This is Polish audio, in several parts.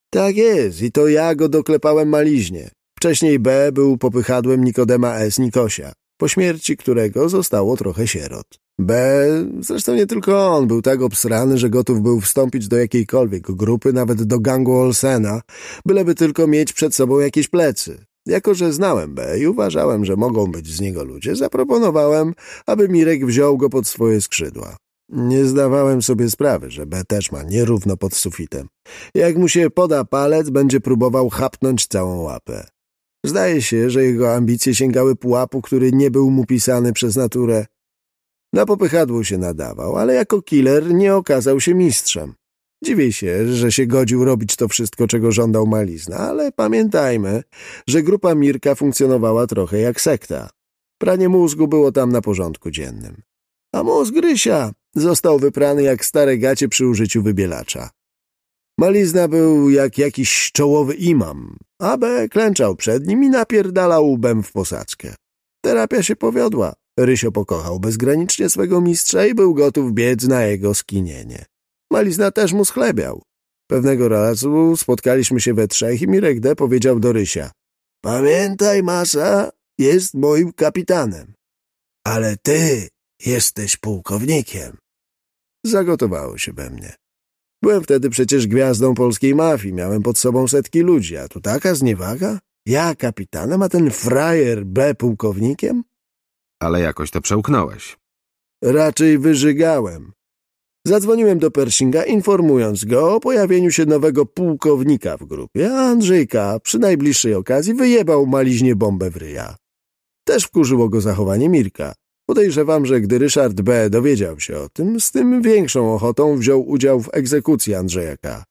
Tak jest, i to ja go doklepałem maliźnie. Wcześniej B był popychadłem Nikodema S. Nikosia, po śmierci którego zostało trochę sierot. B, zresztą nie tylko on, był tak obsrany, że gotów był wstąpić do jakiejkolwiek grupy, nawet do gangu Olsena, byleby tylko mieć przed sobą jakieś plecy. Jako że znałem B i uważałem, że mogą być z niego ludzie, zaproponowałem, aby Mirek wziął go pod swoje skrzydła. Nie zdawałem sobie sprawy, że B też ma nierówno pod sufitem. Jak mu się poda palec, będzie próbował chapnąć całą łapę. Zdaje się, że jego ambicje sięgały pułapu, który nie był mu pisany przez naturę. Na popychadło się nadawał, ale jako killer nie okazał się mistrzem. Dziwię się, że się godził robić to wszystko, czego żądał Malizna, ale pamiętajmy, że grupa Mirka funkcjonowała trochę jak sekta. Pranie mózgu było tam na porządku dziennym. A mózg Rysia został wyprany jak stare gacie przy użyciu wybielacza. Malizna był jak jakiś czołowy imam, a B klęczał przed nim i napierdalał łbem w posadzkę. Terapia się powiodła. Rysio pokochał bezgranicznie swego mistrza i był gotów biec na jego skinienie. Malizna też mu schlebiał. Pewnego razu spotkaliśmy się we trzech i Mirek D. powiedział do Rysia: „Pamiętaj, Masa jest moim kapitanem, ale ty jesteś pułkownikiem”. Zagotowało się we mnie. Byłem wtedy przecież gwiazdą polskiej mafii, miałem pod sobą setki ludzi, a tu taka zniewaga? Ja kapitanem, a ten frajer B pułkownikiem? Ale jakoś to przełknąłeś. Raczej wyżygałem. Zadzwoniłem do Pershinga, informując go o pojawieniu się nowego pułkownika w grupie, a Andrzejka przy najbliższej okazji wyjebał Maliźnie bombę w ryja. Też wkurzyło go zachowanie Mirka. Podejrzewam, że gdy Ryszard B. dowiedział się o tym, z tym większą ochotą wziął udział w egzekucji Andrzeja K.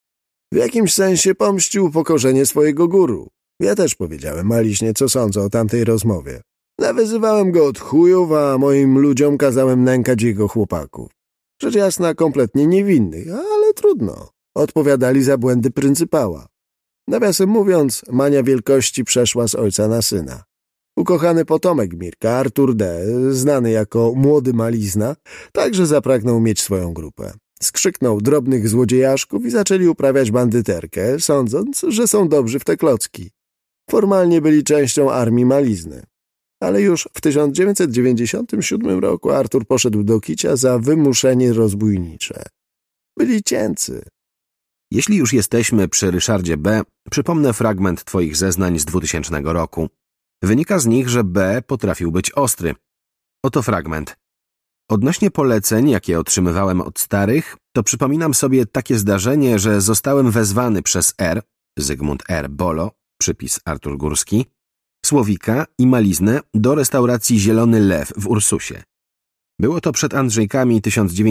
W jakimś sensie pomścił upokorzenie swojego guru. Ja też powiedziałem Maliźnie, co sądzę o tamtej rozmowie. Nawyzywałem go od chujów, a moim ludziom kazałem nękać jego chłopaków. Rzecz jasna, kompletnie niewinnych, ale trudno. Odpowiadali za błędy pryncypała. Nawiasem mówiąc, mania wielkości przeszła z ojca na syna. Ukochany potomek Mirka, Artur D., znany jako Młody Malizna, także zapragnął mieć swoją grupę. Skrzyknął drobnych złodziejaszków i zaczęli uprawiać bandyterkę, sądząc, że są dobrzy w te klocki. Formalnie byli częścią armii Malizny. Ale już w 1997 roku Artur poszedł do kicia za wymuszenie rozbójnicze. Byli cięcy. Jeśli już jesteśmy przy Ryszardzie B., przypomnę fragment twoich zeznań z 2000 roku. Wynika z nich, że B. potrafił być ostry. Oto fragment. Odnośnie poleceń, jakie otrzymywałem od starych, to przypominam sobie takie zdarzenie, że zostałem wezwany przez R., Zygmunt R. Bolo, przypis Artur Górski, Słowika i Maliznę do restauracji Zielony Lew w Ursusie. Było to przed Andrzejkami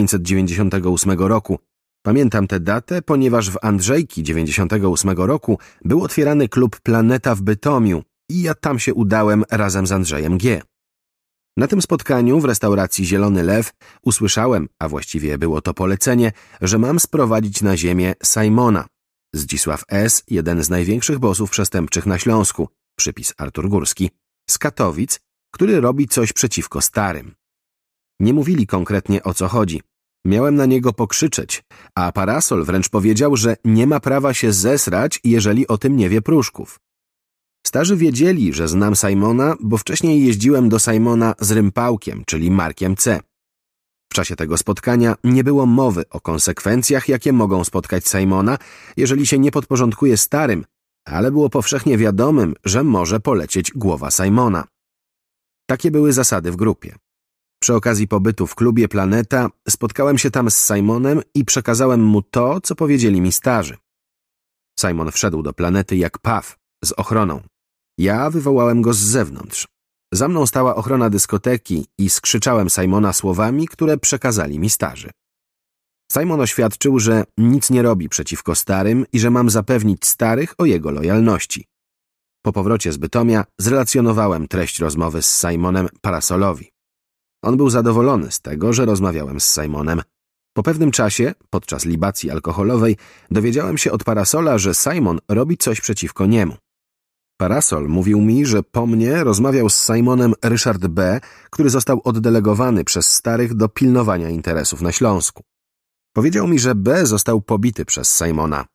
1998 roku. Pamiętam tę datę, ponieważ w Andrzejki 98 roku był otwierany klub Planeta w Bytomiu i ja tam się udałem razem z Andrzejem G. Na tym spotkaniu w restauracji Zielony Lew usłyszałem, a właściwie było to polecenie, że mam sprowadzić na ziemię Simona. Zdzisław S., jeden z największych bossów przestępczych na Śląsku, przypis Artur Górski, z Katowic, który robi coś przeciwko starym. Nie mówili konkretnie, o co chodzi. Miałem na niego pokrzyczeć, a Parasol wręcz powiedział, że nie ma prawa się zesrać, jeżeli o tym nie wie Pruszków. Starzy wiedzieli, że znam Simona, bo wcześniej jeździłem do Simona z Rympałkiem, czyli Markiem C. W czasie tego spotkania nie było mowy o konsekwencjach, jakie mogą spotkać Simona, jeżeli się nie podporządkuje starym, ale było powszechnie wiadomym, że może polecieć głowa Simona. Takie były zasady w grupie. Przy okazji pobytu w klubie Planeta spotkałem się tam z Simonem i przekazałem mu to, co powiedzieli mi starzy. Simon wszedł do Planety jak paw, z ochroną. Ja wywołałem go z zewnątrz. Za mną stała ochrona dyskoteki i skrzyczałem Simona słowami, które przekazali mi starzy. Simon oświadczył, że nic nie robi przeciwko starym i że mam zapewnić starych o jego lojalności. Po powrocie z Bytomia zrelacjonowałem treść rozmowy z Simonem Parasolowi. On był zadowolony z tego, że rozmawiałem z Simonem. Po pewnym czasie, podczas libacji alkoholowej, dowiedziałem się od Parasola, że Simon robi coś przeciwko niemu. Parasol mówił mi, że po mnie rozmawiał z Simonem Ryszard B., który został oddelegowany przez starych do pilnowania interesów na Śląsku. Powiedział mi, że B. został pobity przez Simona.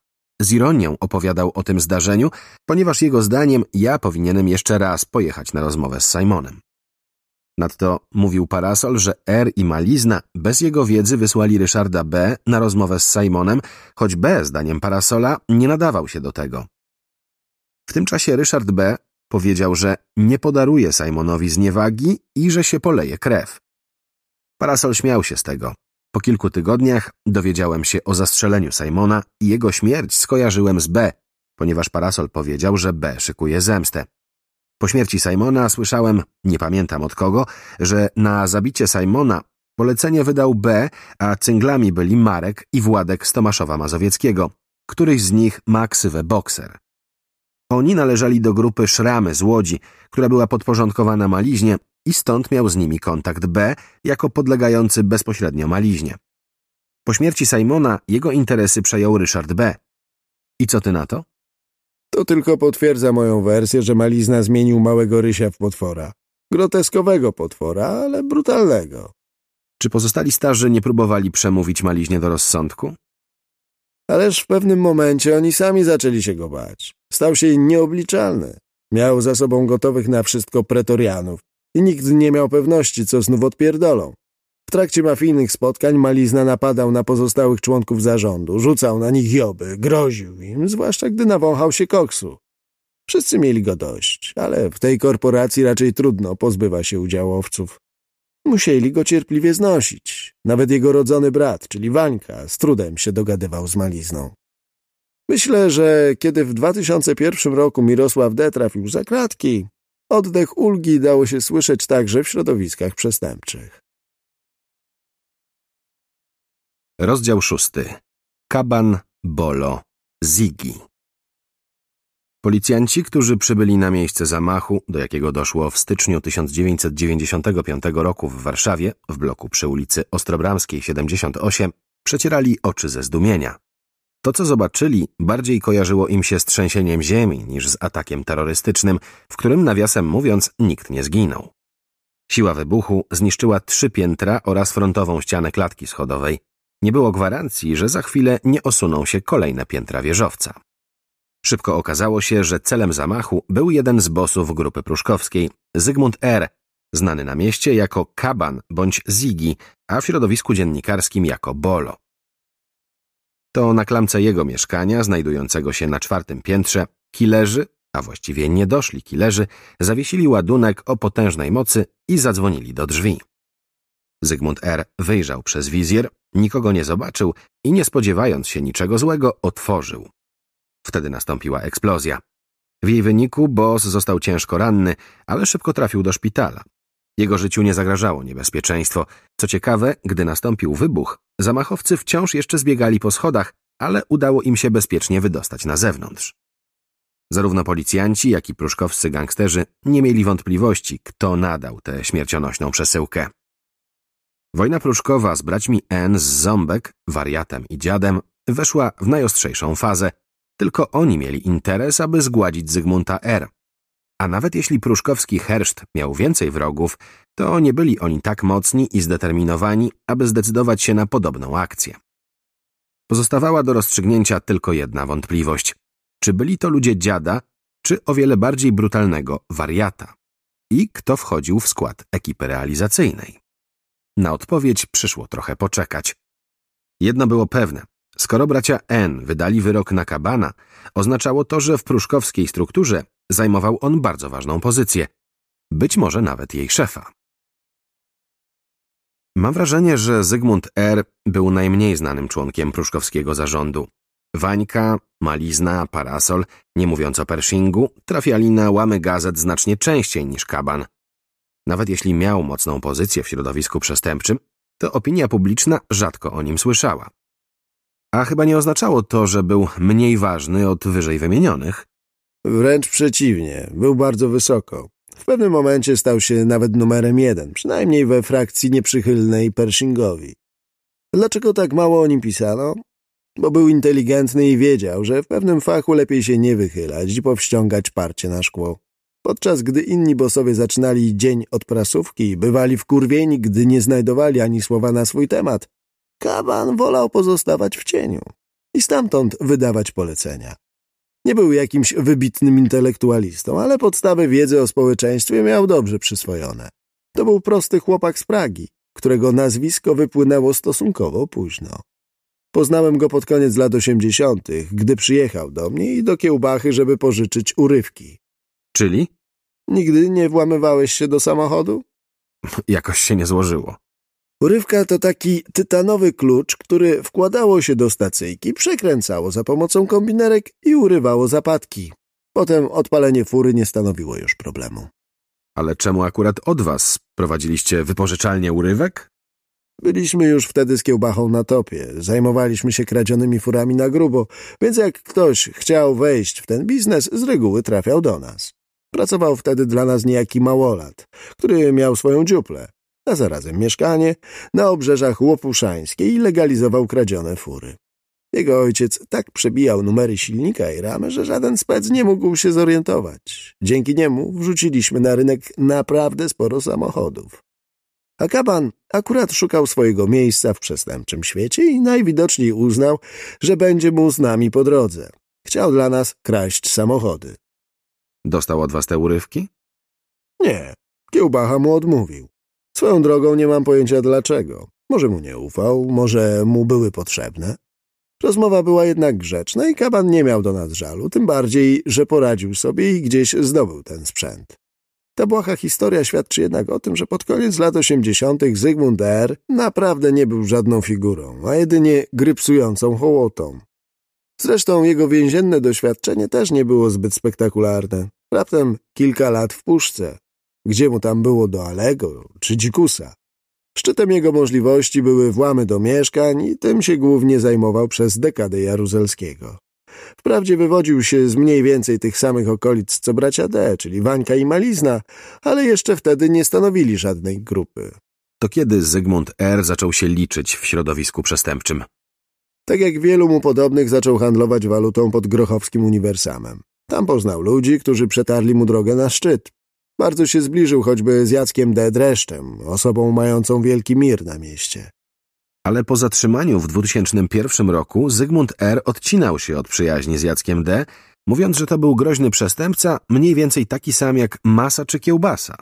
z ironią opowiadał o tym zdarzeniu, ponieważ jego zdaniem ja powinienem jeszcze raz pojechać na rozmowę z Simonem. Nadto mówił Parasol, że R i Malizna bez jego wiedzy wysłali Ryszarda B. na rozmowę z Simonem, choć B, zdaniem Parasola, nie nadawał się do tego. W tym czasie Ryszard B. powiedział, że nie podaruje Simonowi zniewagi i że się poleje krew. Parasol śmiał się z tego. Po kilku tygodniach dowiedziałem się o zastrzeleniu Simona i jego śmierć skojarzyłem z B, ponieważ Parasol powiedział, że B szykuje zemstę. Po śmierci Simona słyszałem, nie pamiętam od kogo, że na zabicie Simona polecenie wydał B, a cynglami byli Marek i Władek z Tomaszowa Mazowieckiego. Któryś z nich ma ksywę Bokser. Oni należeli do grupy Szramy z Łodzi, która była podporządkowana Maliźnie i stąd miał z nimi kontakt B jako podlegający bezpośrednio Maliźnie. Po śmierci Simona jego interesy przejął Ryszard B. I co ty na to? To tylko potwierdza moją wersję, że Malizna zmienił małego Rysia w potwora. Groteskowego potwora, ale brutalnego. Czy pozostali starzy nie próbowali przemówić Maliźnie do rozsądku? Ależ w pewnym momencie oni sami zaczęli się go bać. Stał się nieobliczalny. Miał za sobą gotowych na wszystko pretorianów i nikt nie miał pewności, co znów odpierdolą. W trakcie mafijnych spotkań Malizna napadał na pozostałych członków zarządu, rzucał na nich joby, groził im, zwłaszcza gdy nawąchał się koksu. Wszyscy mieli go dość, ale w tej korporacji raczej trudno pozbywa się udziałowców. Musieli go cierpliwie znosić. Nawet jego rodzony brat, czyli Wańka, z trudem się dogadywał z Malizną. Myślę, że kiedy w 2001 roku Mirosław D. trafił za kratki, oddech ulgi dało się słyszeć także w środowiskach przestępczych. Rozdział 6. Kaban, Bolo, Ziggy. Policjanci, którzy przybyli na miejsce zamachu, do jakiego doszło w styczniu 1995 roku w Warszawie, w bloku przy ulicy Ostrobramskiej 78, przecierali oczy ze zdumienia. To, co zobaczyli, bardziej kojarzyło im się z trzęsieniem ziemi niż z atakiem terrorystycznym, w którym, nawiasem mówiąc, nikt nie zginął. Siła wybuchu zniszczyła 3 piętra oraz frontową ścianę klatki schodowej. Nie było gwarancji, że za chwilę nie osuną się kolejne piętra wieżowca. Szybko okazało się, że celem zamachu był jeden z bossów grupy pruszkowskiej, Zygmunt R., znany na mieście jako Kaban bądź Ziggy, a w środowisku dziennikarskim jako Bolo. To na klamce jego mieszkania, znajdującego się na 4. piętrze, killerzy, a właściwie niedoszli killerzy, zawiesili ładunek o potężnej mocy i zadzwonili do drzwi. Zygmunt R. wyjrzał przez wizjer, nikogo nie zobaczył i nie spodziewając się niczego złego, otworzył. Wtedy nastąpiła eksplozja. W jej wyniku boss został ciężko ranny, ale szybko trafił do szpitala. Jego życiu nie zagrażało niebezpieczeństwo. Co ciekawe, gdy nastąpił wybuch, zamachowcy wciąż jeszcze zbiegali po schodach, ale udało im się bezpiecznie wydostać na zewnątrz. Zarówno policjanci, jak i pruszkowscy gangsterzy nie mieli wątpliwości, kto nadał tę śmiercionośną przesyłkę. Wojna pruszkowa z braćmi N. z Ząbek, wariatem i dziadem, weszła w najostrzejszą fazę. Tylko oni mieli interes, aby zgładzić Zygmunta R. A nawet jeśli pruszkowski herszt miał więcej wrogów, to nie byli oni tak mocni i zdeterminowani, aby zdecydować się na podobną akcję. Pozostawała do rozstrzygnięcia tylko jedna wątpliwość. Czy byli to ludzie dziada, czy o wiele bardziej brutalnego wariata? I kto wchodził w skład ekipy realizacyjnej? Na odpowiedź przyszło trochę poczekać. Jedno było pewne. Skoro bracia N. wydali wyrok na Kabana, oznaczało to, że w pruszkowskiej strukturze zajmował on bardzo ważną pozycję. Być może nawet jej szefa. Mam wrażenie, że Zygmunt R. był najmniej znanym członkiem pruszkowskiego zarządu. Wańka, Malizna, Parasol, nie mówiąc o Pershingu, trafiali na łamy gazet znacznie częściej niż Kaban. Nawet jeśli miał mocną pozycję w środowisku przestępczym, to opinia publiczna rzadko o nim słyszała. A chyba nie oznaczało to, że był mniej ważny od wyżej wymienionych. Wręcz przeciwnie, był bardzo wysoko. W pewnym momencie stał się nawet numerem 1, przynajmniej we frakcji nieprzychylnej Pershingowi. Dlaczego tak mało o nim pisano? Bo był inteligentny i wiedział, że w pewnym fachu lepiej się nie wychylać i powściągać parcie na szkło. Podczas gdy inni bossowie zaczynali dzień od prasówki i bywali wkurwieni, gdy nie znajdowali ani słowa na swój temat, Kaban wolał pozostawać w cieniu. i stamtąd wydawać polecenia. Nie był jakimś wybitnym intelektualistą, ale podstawy wiedzy o społeczeństwie miał dobrze przyswojone. To był prosty chłopak z Pragi, którego nazwisko wypłynęło stosunkowo późno. Poznałem go pod koniec lat 80., gdy przyjechał do mnie i do Kiełbachy, żeby pożyczyć urywki. Czyli? Nigdy nie włamywałeś się do samochodu? Jakoś się nie złożyło. Urywka to taki tytanowy klucz, który wkładało się do stacyjki, przekręcało za pomocą kombinerek i urywało zapadki. Potem odpalenie fury nie stanowiło już problemu. Ale czemu akurat od was prowadziliście wypożyczalnię urywek? Byliśmy już wtedy z Kiełbachą na topie, zajmowaliśmy się kradzionymi furami na grubo, więc jak ktoś chciał wejść w ten biznes, z reguły trafiał do nas. Pracował wtedy dla nas niejaki małolat, który miał swoją dziuplę, a zarazem mieszkanie na obrzeżach Łopuszańskiej i legalizował kradzione fury. Jego ojciec tak przebijał numery silnika i ramy, że żaden spec nie mógł się zorientować. Dzięki niemu wrzuciliśmy na rynek naprawdę sporo samochodów. A Kaban akurat szukał swojego miejsca w przestępczym świecie i najwidoczniej uznał, że będzie mu z nami po drodze. Chciał dla nas kraść samochody. Dostał od was te urywki? Nie, Kiełbacha mu odmówił. Swoją drogą nie mam pojęcia dlaczego. Może mu nie ufał, może mu były potrzebne. Rozmowa była jednak grzeczna i Kaban nie miał do nas żalu, tym bardziej, że poradził sobie i gdzieś zdobył ten sprzęt. Ta błaha historia świadczy jednak o tym, że pod koniec lat 80. Zygmunt R. naprawdę nie był żadną figurą, a jedynie grypsującą hołotą. Zresztą jego więzienne doświadczenie też nie było zbyt spektakularne. Raptem kilka lat w puszce. Gdzie mu tam było do Alego czy Dzikusa? Szczytem jego możliwości były włamy do mieszkań i tym się głównie zajmował przez dekadę Jaruzelskiego. Wprawdzie wywodził się z mniej więcej tych samych okolic co bracia D., czyli Wańka i Malizna, ale jeszcze wtedy nie stanowili żadnej grupy. To kiedy Zygmunt R. zaczął się liczyć w środowisku przestępczym? Tak jak wielu mu podobnych zaczął handlować walutą pod grochowskim uniwersamem. Tam poznał ludzi, którzy przetarli mu drogę na szczyt. Bardzo się zbliżył choćby z Jackiem D. Dreszczem, osobą mającą wielki mir na mieście. Ale po zatrzymaniu w 2001 roku Zygmunt R. odcinał się od przyjaźni z Jackiem D., mówiąc, że to był groźny przestępca, mniej więcej taki sam jak Masa czy Kiełbasa.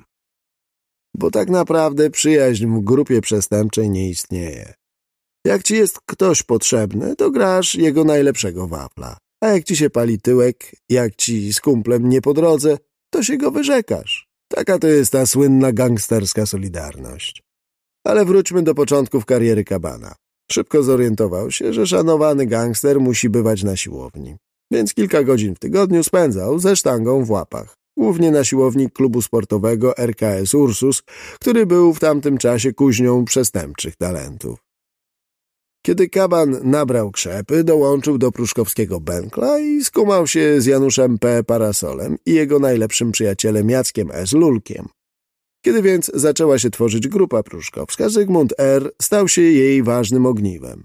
Bo tak naprawdę przyjaźń w grupie przestępczej nie istnieje. Jak ci jest ktoś potrzebny, to grasz jego najlepszego wafla. A jak ci się pali tyłek, jak ci z kumplem nie po drodze, to się go wyrzekasz. Taka to jest ta słynna gangsterska solidarność. Ale wróćmy do początków kariery Kabana. Szybko zorientował się, że szanowany gangster musi bywać na siłowni. Więc kilka godzin w tygodniu spędzał ze sztangą w łapach. Głównie na siłowni klubu sportowego RKS Ursus, który był w tamtym czasie kuźnią przestępczych talentów. Kiedy Kaban nabrał krzepy, dołączył do pruszkowskiego Benkla i skumał się z Januszem P. Parasolem i jego najlepszym przyjacielem Jackiem S. Lulkiem. Kiedy więc zaczęła się tworzyć grupa pruszkowska, Zygmunt R. stał się jej ważnym ogniwem.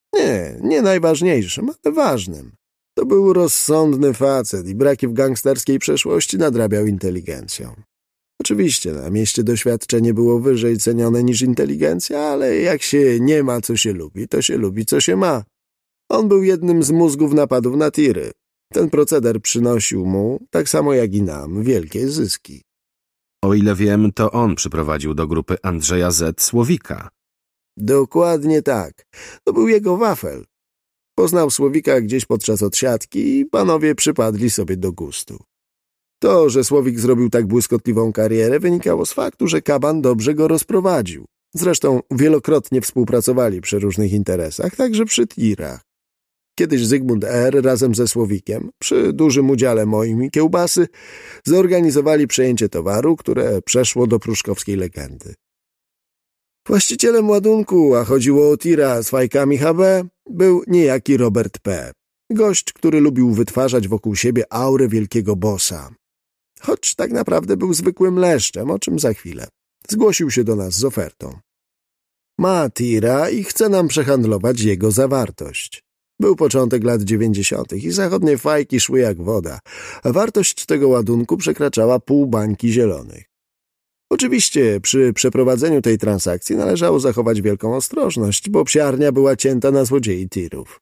Nie najważniejszym, ale ważnym. To był rozsądny facet i braki w gangsterskiej przeszłości nadrabiał inteligencją. Oczywiście na mieście doświadczenie było wyżej cenione niż inteligencja, ale jak się nie ma, co się lubi, to się lubi, co się ma. On był jednym z mózgów napadów na tiry. Ten proceder przynosił mu, tak samo jak i nam, wielkie zyski. O ile wiem, to on przyprowadził do grupy Andrzeja Z. Słowika. Dokładnie tak. To był jego wafel. Poznał Słowika gdzieś podczas odsiadki i panowie przypadli sobie do gustu. To, że Słowik zrobił tak błyskotliwą karierę, wynikało z faktu, że Kaban dobrze go rozprowadził. Zresztą wielokrotnie współpracowali przy różnych interesach, także przy tirach. Kiedyś Zygmunt R. razem ze Słowikiem, przy dużym udziale moim i Kiełbasy, zorganizowali przejęcie towaru, które przeszło do pruszkowskiej legendy. Właścicielem ładunku, a chodziło o tira z fajkami HB, był niejaki Robert P. Gość, który lubił wytwarzać wokół siebie aurę wielkiego bossa. Choć tak naprawdę był zwykłym leszczem, o czym za chwilę. Zgłosił się do nas z ofertą. Ma tira i chce nam przehandlować jego zawartość. Był początek lat 90. i zachodnie fajki szły jak woda, a wartość tego ładunku przekraczała pół bańki zielonych. Oczywiście przy przeprowadzeniu tej transakcji należało zachować wielką ostrożność, bo psiarnia była cięta na złodziei tirów.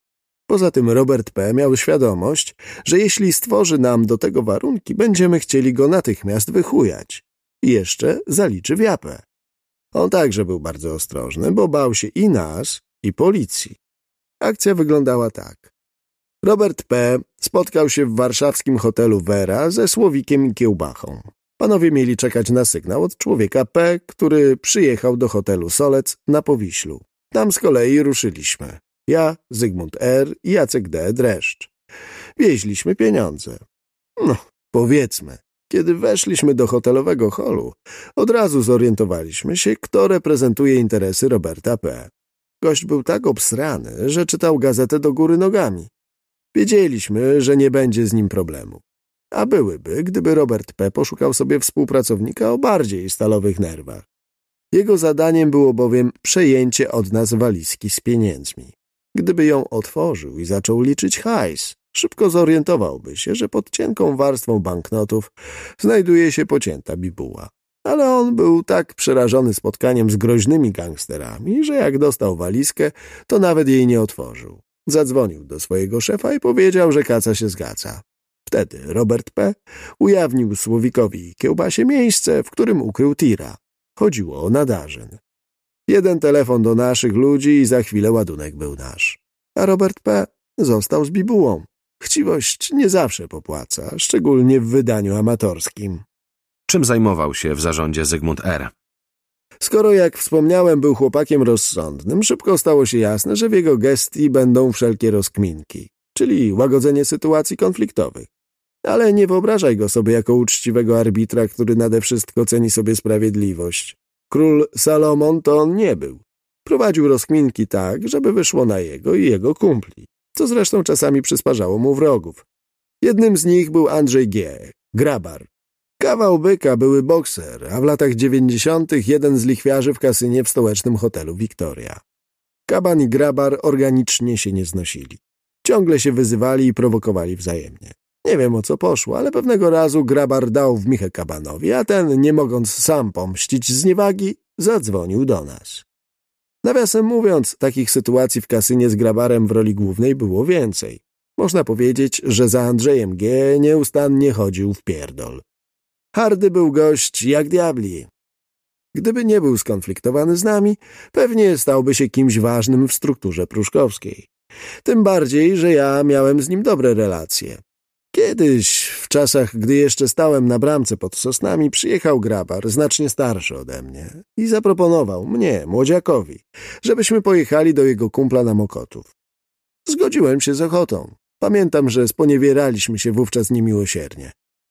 Poza tym Robert P. miał świadomość, że jeśli stworzy nam do tego warunki, będziemy chcieli go natychmiast wychujać. I jeszcze zaliczy w japę. On także był bardzo ostrożny, bo bał się i nas, i policji. Akcja wyglądała tak. Robert P. spotkał się w warszawskim hotelu Vera ze Słowikiem i Kiełbachą. Panowie mieli czekać na sygnał od człowieka P., który przyjechał do hotelu Solec na Powiślu. Tam z kolei ruszyliśmy. Ja, Zygmunt R. i Jacek D. Dreszcz. Wieźliśmy pieniądze. No, powiedzmy. Kiedy weszliśmy do hotelowego holu, od razu zorientowaliśmy się, kto reprezentuje interesy Roberta P. Gość był tak obsrany, że czytał gazetę do góry nogami. Wiedzieliśmy, że nie będzie z nim problemu. A byłyby, gdyby Robert P. poszukał sobie współpracownika o bardziej stalowych nerwach. Jego zadaniem było bowiem przejęcie od nas walizki z pieniędzmi. Gdyby ją otworzył i zaczął liczyć hajs, szybko zorientowałby się, że pod cienką warstwą banknotów znajduje się pocięta bibuła. Ale on był tak przerażony spotkaniem z groźnymi gangsterami, że jak dostał walizkę, to nawet jej nie otworzył. Zadzwonił do swojego szefa i powiedział, że kaca się zgadza. Wtedy Robert P. ujawnił Słowikowi i Kiełbasie miejsce, w którym ukrył tira. Chodziło o nadarzyn. Jeden telefon do naszych ludzi i za chwilę ładunek był nasz. A Robert P. został z bibułą. Chciwość nie zawsze popłaca, szczególnie w wydaniu amatorskim. Czym zajmował się w zarządzie Zygmunt R.? Skoro, jak wspomniałem, był chłopakiem rozsądnym, szybko stało się jasne, że w jego gestii będą wszelkie rozkminki, czyli łagodzenie sytuacji konfliktowych. Ale nie wyobrażaj go sobie jako uczciwego arbitra, który nade wszystko ceni sobie sprawiedliwość. Król Salomon to on nie był. Prowadził rozkminki tak, żeby wyszło na jego i jego kumpli, co zresztą czasami przysparzało mu wrogów. Jednym z nich był Andrzej G., grabar. Kawał byka, były bokser, a w latach 90. jeden z lichwiarzy w kasynie w stołecznym hotelu Victoria. Kaban i grabar organicznie się nie znosili. Ciągle się wyzywali i prowokowali wzajemnie. Nie wiem, o co poszło, ale pewnego razu grabar dał w michę kabanowi, a ten, nie mogąc sam pomścić zniewagi, zadzwonił do nas. Nawiasem mówiąc, takich sytuacji w kasynie z grabarem w roli głównej było więcej. Można powiedzieć, że za Andrzejem G. nieustannie chodził w pierdol. Hardy był gość jak diabli. Gdyby nie był skonfliktowany z nami, pewnie stałby się kimś ważnym w strukturze pruszkowskiej. Tym bardziej, że ja miałem z nim dobre relacje. Kiedyś, w czasach, gdy jeszcze stałem na bramce pod Sosnami, przyjechał grabar, znacznie starszy ode mnie, i zaproponował mnie, młodziakowi, żebyśmy pojechali do jego kumpla na Mokotów. Zgodziłem się z ochotą. Pamiętam, że sponiewieraliśmy się wówczas niemiłosiernie.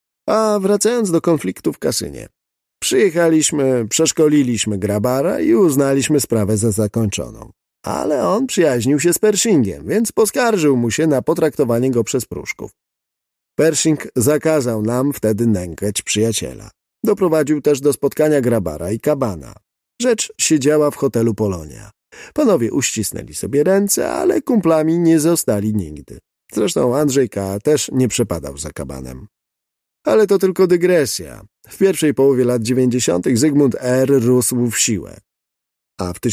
A wracając do konfliktu w kasynie. Przyjechaliśmy, przeszkoliliśmy grabara i uznaliśmy sprawę za zakończoną. Ale on przyjaźnił się z Pershingiem, więc poskarżył mu się na potraktowanie go przez pruszków. Pershing zakazał nam wtedy nękać przyjaciela. Doprowadził też do spotkania grabara i kabana. Rzecz się działa w hotelu Polonia. Panowie uścisnęli sobie ręce, ale kumplami nie zostali nigdy. Zresztą Andrzej K. też nie przepadał za kabanem. Ale to tylko dygresja. W pierwszej połowie lat 90. Zygmunt R. rósł w siłę. A w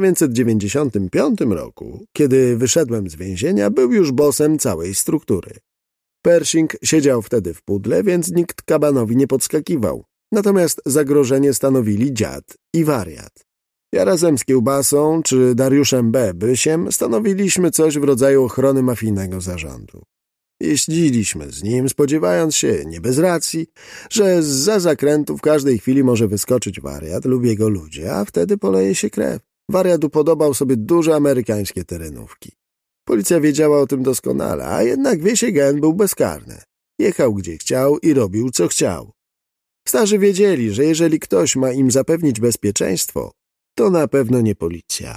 1995 roku, kiedy wyszedłem z więzienia, był już bossem całej struktury. Pershing siedział wtedy w pudle, więc nikt kabanowi nie podskakiwał. Natomiast zagrożenie stanowili dziad i wariat. Ja razem z Kiełbasą czy Dariuszem B. Bysiem stanowiliśmy coś w rodzaju ochrony mafijnego zarządu. Jeździliśmy z nim, spodziewając się, nie bez racji, że zza zakrętu w każdej chwili może wyskoczyć wariat lub jego ludzie, a wtedy poleje się krew. Wariat upodobał sobie duże amerykańskie terenówki. Policja wiedziała o tym doskonale, a jednak Wiesiek N. był bezkarny. Jechał gdzie chciał i robił co chciał. Starzy wiedzieli, że jeżeli ktoś ma im zapewnić bezpieczeństwo, to na pewno nie policja.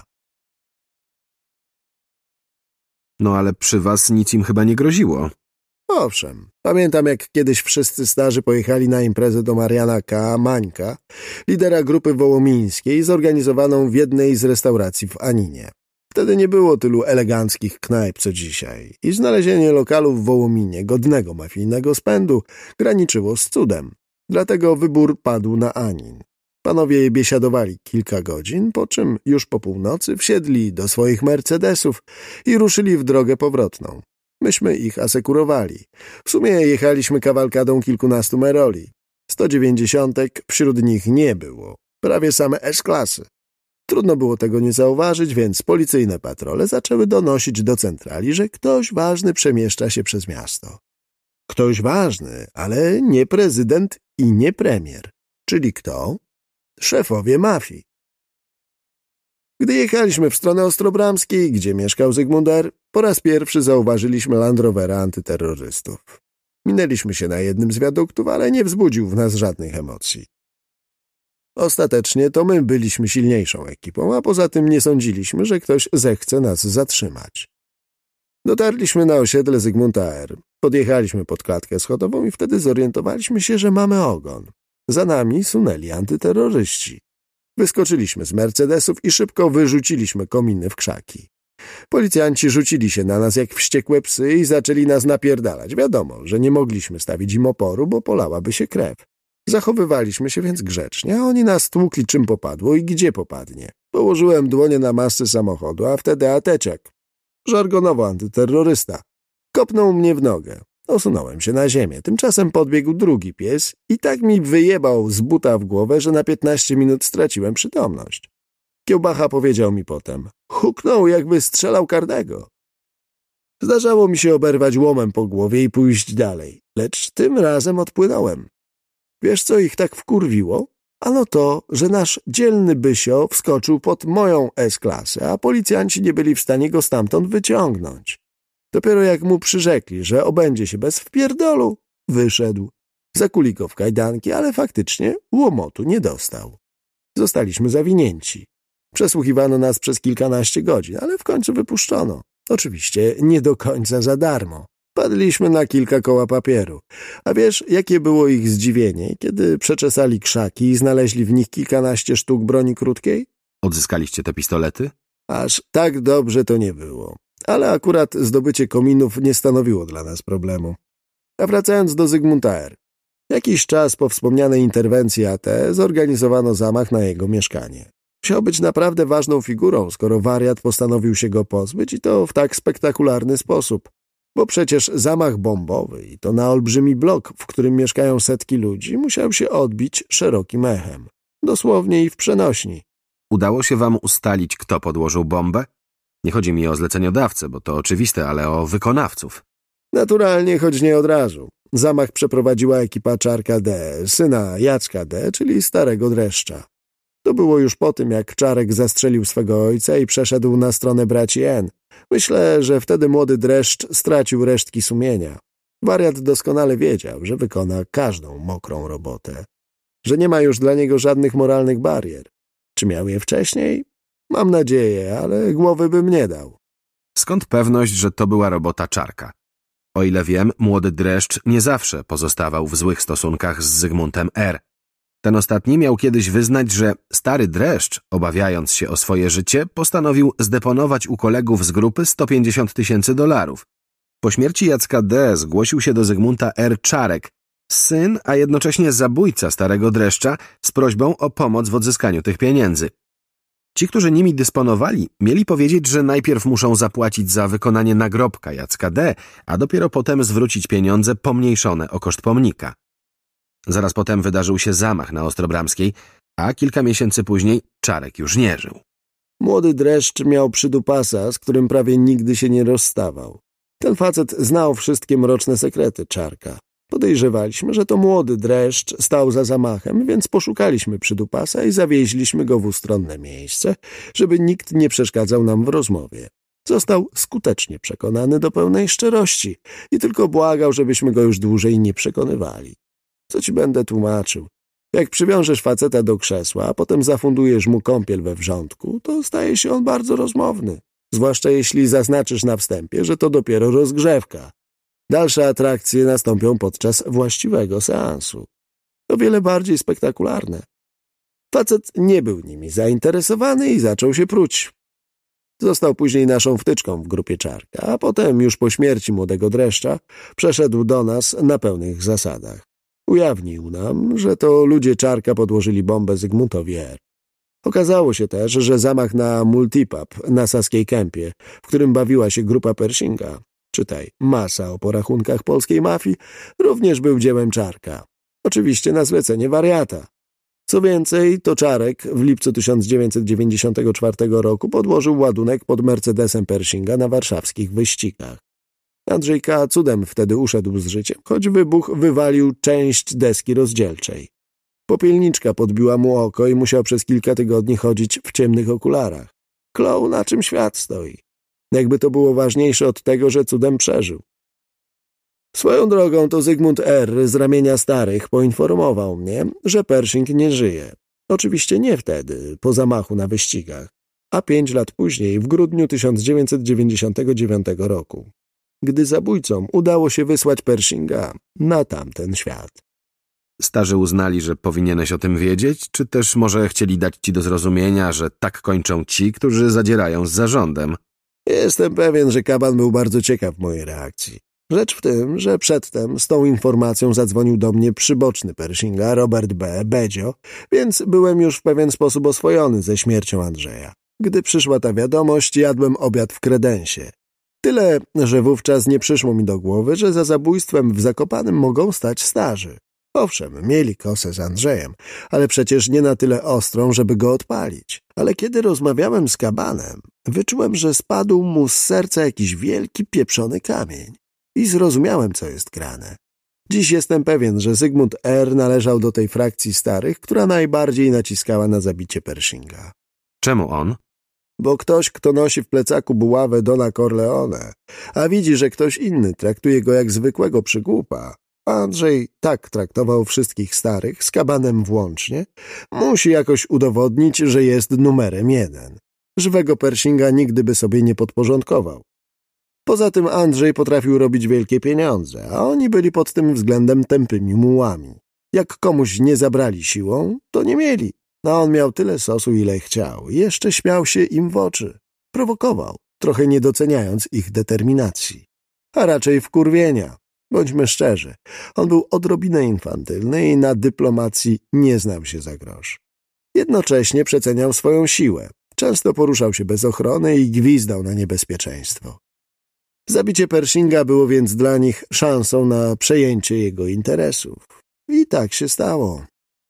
No ale przy was nic im chyba nie groziło. Owszem, pamiętam jak kiedyś wszyscy starzy pojechali na imprezę do Mariana K. Mańka, lidera grupy wołomińskiej, zorganizowaną w jednej z restauracji w Aninie. Wtedy nie było tylu eleganckich knajp co dzisiaj i znalezienie lokalu w Wołominie godnego mafijnego spędu graniczyło z cudem. Dlatego wybór padł na Anin. Panowie biesiadowali kilka godzin, po czym już po północy wsiedli do swoich Mercedesów i ruszyli w drogę powrotną. Myśmy ich asekurowali. W sumie jechaliśmy kawalkadą kilkunastu meroli. 190 wśród nich nie było. Prawie same S-klasy. Trudno było tego nie zauważyć, więc policyjne patrole zaczęły donosić do centrali, że ktoś ważny przemieszcza się przez miasto. Ktoś ważny, ale nie prezydent i nie premier. Czyli kto? Szefowie mafii. Gdy jechaliśmy w stronę Ostrobramskiej, gdzie mieszkał Zygmunt R., po raz pierwszy zauważyliśmy Land Rovera antyterrorystów. Minęliśmy się na jednym z wiaduktów, ale nie wzbudził w nas żadnych emocji. Ostatecznie to my byliśmy silniejszą ekipą, a poza tym nie sądziliśmy, że ktoś zechce nas zatrzymać. Dotarliśmy na osiedle Zygmunta R., podjechaliśmy pod klatkę schodową i wtedy zorientowaliśmy się, że mamy ogon. Za nami sunęli antyterroryści. Wyskoczyliśmy z Mercedesów i szybko wyrzuciliśmy kominy w krzaki. Policjanci rzucili się na nas jak wściekłe psy i zaczęli nas napierdalać. Wiadomo, że nie mogliśmy stawić im oporu, bo polałaby się krew. Zachowywaliśmy się więc grzecznie, a oni nas tłukli czym popadło i gdzie popadnie. Położyłem dłonie na masce samochodu, a wtedy ateciak, żargonowo antyterrorysta, kopnął mnie w nogę. Osunąłem się na ziemię. Tymczasem podbiegł drugi pies i tak mi wyjebał z buta w głowę, że na 15 minut straciłem przytomność. Kiełbacha powiedział mi potem. Huknął, jakby strzelał Kardego. Zdarzało mi się oberwać łomem po głowie i pójść dalej, lecz tym razem odpłynąłem. Wiesz, co ich tak wkurwiło? Ano to, że nasz dzielny Bysio wskoczył pod moją S-klasę, a policjanci nie byli w stanie go stamtąd wyciągnąć. Dopiero jak mu przyrzekli, że obędzie się bez wpierdolu, wyszedł. Zakuli go w kajdanki, ale faktycznie łomotu nie dostał. Zostaliśmy zawinięci. Przesłuchiwano nas przez kilkanaście godzin, ale w końcu wypuszczono. Oczywiście nie do końca za darmo. Padliśmy na kilka koła papieru. A wiesz, jakie było ich zdziwienie, kiedy przeczesali krzaki i znaleźli w nich kilkanaście sztuk broni krótkiej? Odzyskaliście te pistolety? Aż tak dobrze to nie było. Ale akurat zdobycie kominów nie stanowiło dla nas problemu. A wracając do Zygmunta R. Jakiś czas po wspomnianej interwencji AT zorganizowano zamach na jego mieszkanie. Musiał być naprawdę ważną figurą, skoro wariat postanowił się go pozbyć i to w tak spektakularny sposób. Bo przecież zamach bombowy i to na olbrzymi blok, w którym mieszkają setki ludzi, musiał się odbić szerokim echem. Dosłownie i w przenośni. Udało się wam ustalić, kto podłożył bombę? Nie chodzi mi o zleceniodawcę, bo to oczywiste, ale o wykonawców. Naturalnie, choć nie od razu. Zamach przeprowadziła ekipa Czarka D., syna Jacka D., czyli starego dreszcza. To było już po tym, jak Czarek zastrzelił swego ojca i przeszedł na stronę braci N. Myślę, że wtedy młody dreszcz stracił resztki sumienia. Wariat doskonale wiedział, że wykona każdą mokrą robotę. Że nie ma już dla niego żadnych moralnych barier. Czy miał je wcześniej? Mam nadzieję, ale głowy bym nie dał. Skąd pewność, że to była robota Czarka? O ile wiem, młody dreszcz nie zawsze pozostawał w złych stosunkach z Zygmuntem R. Ten ostatni miał kiedyś wyznać, że stary dreszcz, obawiając się o swoje życie, postanowił zdeponować u kolegów z grupy 150 000 $. Po śmierci Jacka D. zgłosił się do Zygmunta R. Czarek, syn, a jednocześnie zabójca starego dreszcza, z prośbą o pomoc w odzyskaniu tych pieniędzy. Ci, którzy nimi dysponowali, mieli powiedzieć, że najpierw muszą zapłacić za wykonanie nagrobka Jacka D., a dopiero potem zwrócić pieniądze pomniejszone o koszt pomnika. Zaraz potem wydarzył się zamach na Ostrobramskiej, a kilka miesięcy później Czarek już nie żył. Młody dreszcz miał przydupasa, z którym prawie nigdy się nie rozstawał. Ten facet znał wszystkie mroczne sekrety Czarka. Podejrzewaliśmy, że to młody dreszcz stał za zamachem, więc poszukaliśmy przydupasa i zawieźliśmy go w ustronne miejsce, żeby nikt nie przeszkadzał nam w rozmowie. Został skutecznie przekonany do pełnej szczerości i tylko błagał, żebyśmy go już dłużej nie przekonywali. Co ci będę tłumaczył? Jak przywiążesz faceta do krzesła, a potem zafundujesz mu kąpiel we wrzątku, to staje się on bardzo rozmowny. Zwłaszcza jeśli zaznaczysz na wstępie, że to dopiero rozgrzewka. Dalsze atrakcje nastąpią podczas właściwego seansu. To wiele bardziej spektakularne. Facet nie był nimi zainteresowany i zaczął się pruć. Został później naszą wtyczką w grupie Czarka, a potem już po śmierci młodego dreszcza przeszedł do nas na pełnych zasadach. Ujawnił nam, że to ludzie Czarka podłożyli bombę Zygmuntowi R. Okazało się też, że zamach na multipub na Saskiej Kępie, w którym bawiła się grupa Pershinga, czytaj, masa o porachunkach polskiej mafii, również był dziełem Czarka. Oczywiście na zlecenie wariata. Co więcej, to Czarek w lipcu 1994 roku podłożył ładunek pod Mercedesem Pershinga na warszawskich wyścigach. Andrzej K. cudem wtedy uszedł z życiem, choć wybuch wywalił część deski rozdzielczej. Popielniczka podbiła mu oko i musiał przez kilka tygodni chodzić w ciemnych okularach. Klął, na czym świat stoi. Jakby to było ważniejsze od tego, że cudem przeżył. Swoją drogą to Zygmunt R. z ramienia starych poinformował mnie, że Pershing nie żyje. Oczywiście nie wtedy, po zamachu na wyścigach, a 5 lat później, w grudniu 1999 roku, gdy zabójcom udało się wysłać Pershinga na tamten świat. Starzy uznali, że powinieneś o tym wiedzieć, czy też może chcieli dać ci do zrozumienia, że tak kończą ci, którzy zadzierają z zarządem? Jestem pewien, że Kaban był bardzo ciekaw mojej reakcji. Rzecz w tym, że przedtem z tą informacją zadzwonił do mnie przyboczny Pershinga, Robert B. Bedzio, więc byłem już w pewien sposób oswojony ze śmiercią Andrzeja. Gdy przyszła ta wiadomość, jadłem obiad w kredensie. Tyle, że wówczas nie przyszło mi do głowy, że za zabójstwem w Zakopanem mogą stać starzy. Owszem, mieli kosę z Andrzejem, ale przecież nie na tyle ostrą, żeby go odpalić. Ale kiedy rozmawiałem z Kabanem, wyczułem, że spadł mu z serca jakiś wielki, pieprzony kamień. I zrozumiałem, co jest grane. Dziś jestem pewien, że Zygmunt R. należał do tej frakcji starych, która najbardziej naciskała na zabicie Pershinga. Czemu on? Bo ktoś, kto nosi w plecaku buławę Dona Corleone, a widzi, że ktoś inny traktuje go jak zwykłego przygłupa, Andrzej tak traktował wszystkich starych, z Kabanem włącznie, musi jakoś udowodnić, że jest numerem 1. Żywego Pershinga nigdy by sobie nie podporządkował. Poza tym Andrzej potrafił robić wielkie pieniądze, a oni byli pod tym względem tępymi mułami. Jak komuś nie zabrali siłą, to nie mieli. A on miał tyle sosu, ile chciał. Jeszcze śmiał się im w oczy. Prowokował, trochę nie doceniając ich determinacji. A raczej wkurwienia. Bądźmy szczerzy, on był odrobinę infantylny i na dyplomacji nie znał się za grosz. Jednocześnie przeceniał swoją siłę. Często poruszał się bez ochrony i gwizdał na niebezpieczeństwo. Zabicie Pershinga było więc dla nich szansą na przejęcie jego interesów. I tak się stało.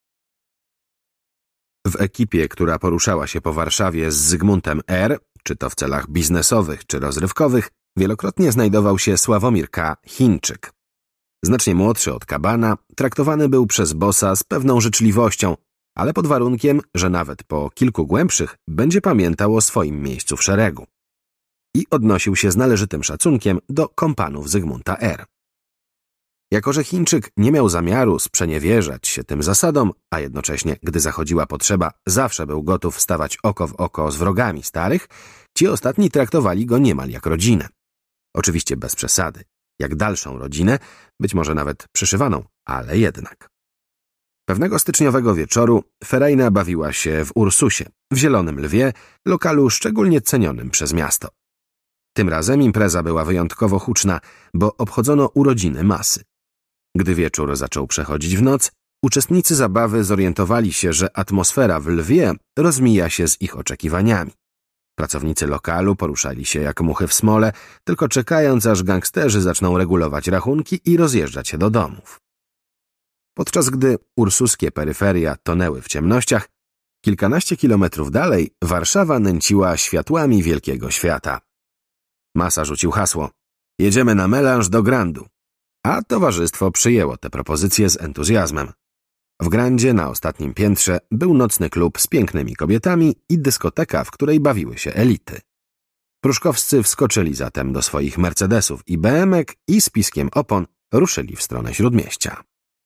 W ekipie, która poruszała się po Warszawie z Zygmuntem R., czy to w celach biznesowych, czy rozrywkowych, wielokrotnie znajdował się Sławomir K. Chińczyk. Znacznie młodszy od Kabana, traktowany był przez bossa z pewną życzliwością, ale pod warunkiem, że nawet po kilku głębszych będzie pamiętał o swoim miejscu w szeregu. I odnosił się z należytym szacunkiem do kompanów Zygmunta R. Jako że Chińczyk nie miał zamiaru sprzeniewierzać się tym zasadom, a jednocześnie, gdy zachodziła potrzeba, zawsze był gotów stawać oko w oko z wrogami starych, ci ostatni traktowali go niemal jak rodzinę. Oczywiście bez przesady, jak dalszą rodzinę, być może nawet przyszywaną, ale jednak. Pewnego styczniowego wieczoru Ferajna bawiła się w Ursusie, w Zielonym Lwie, lokalu szczególnie cenionym przez miasto. Tym razem impreza była wyjątkowo huczna, bo obchodzono urodziny masy. Gdy wieczór zaczął przechodzić w noc, uczestnicy zabawy zorientowali się, że atmosfera w Lwie rozmija się z ich oczekiwaniami. Pracownicy lokalu poruszali się jak muchy w smole, tylko czekając, aż gangsterzy zaczną regulować rachunki i rozjeżdżać się do domów. Podczas gdy ursuskie peryferia tonęły w ciemnościach, kilkanaście kilometrów dalej Warszawa nęciła światłami wielkiego świata. Masa rzucił hasło: jedziemy na melanż do Grandu. A towarzystwo przyjęło tę propozycję z entuzjazmem. W Grandzie na ostatnim piętrze był nocny klub z pięknymi kobietami i dyskoteka, w której bawiły się elity. Pruszkowscy wskoczyli zatem do swoich Mercedesów i BM-ek i z piskiem opon ruszyli w stronę Śródmieścia.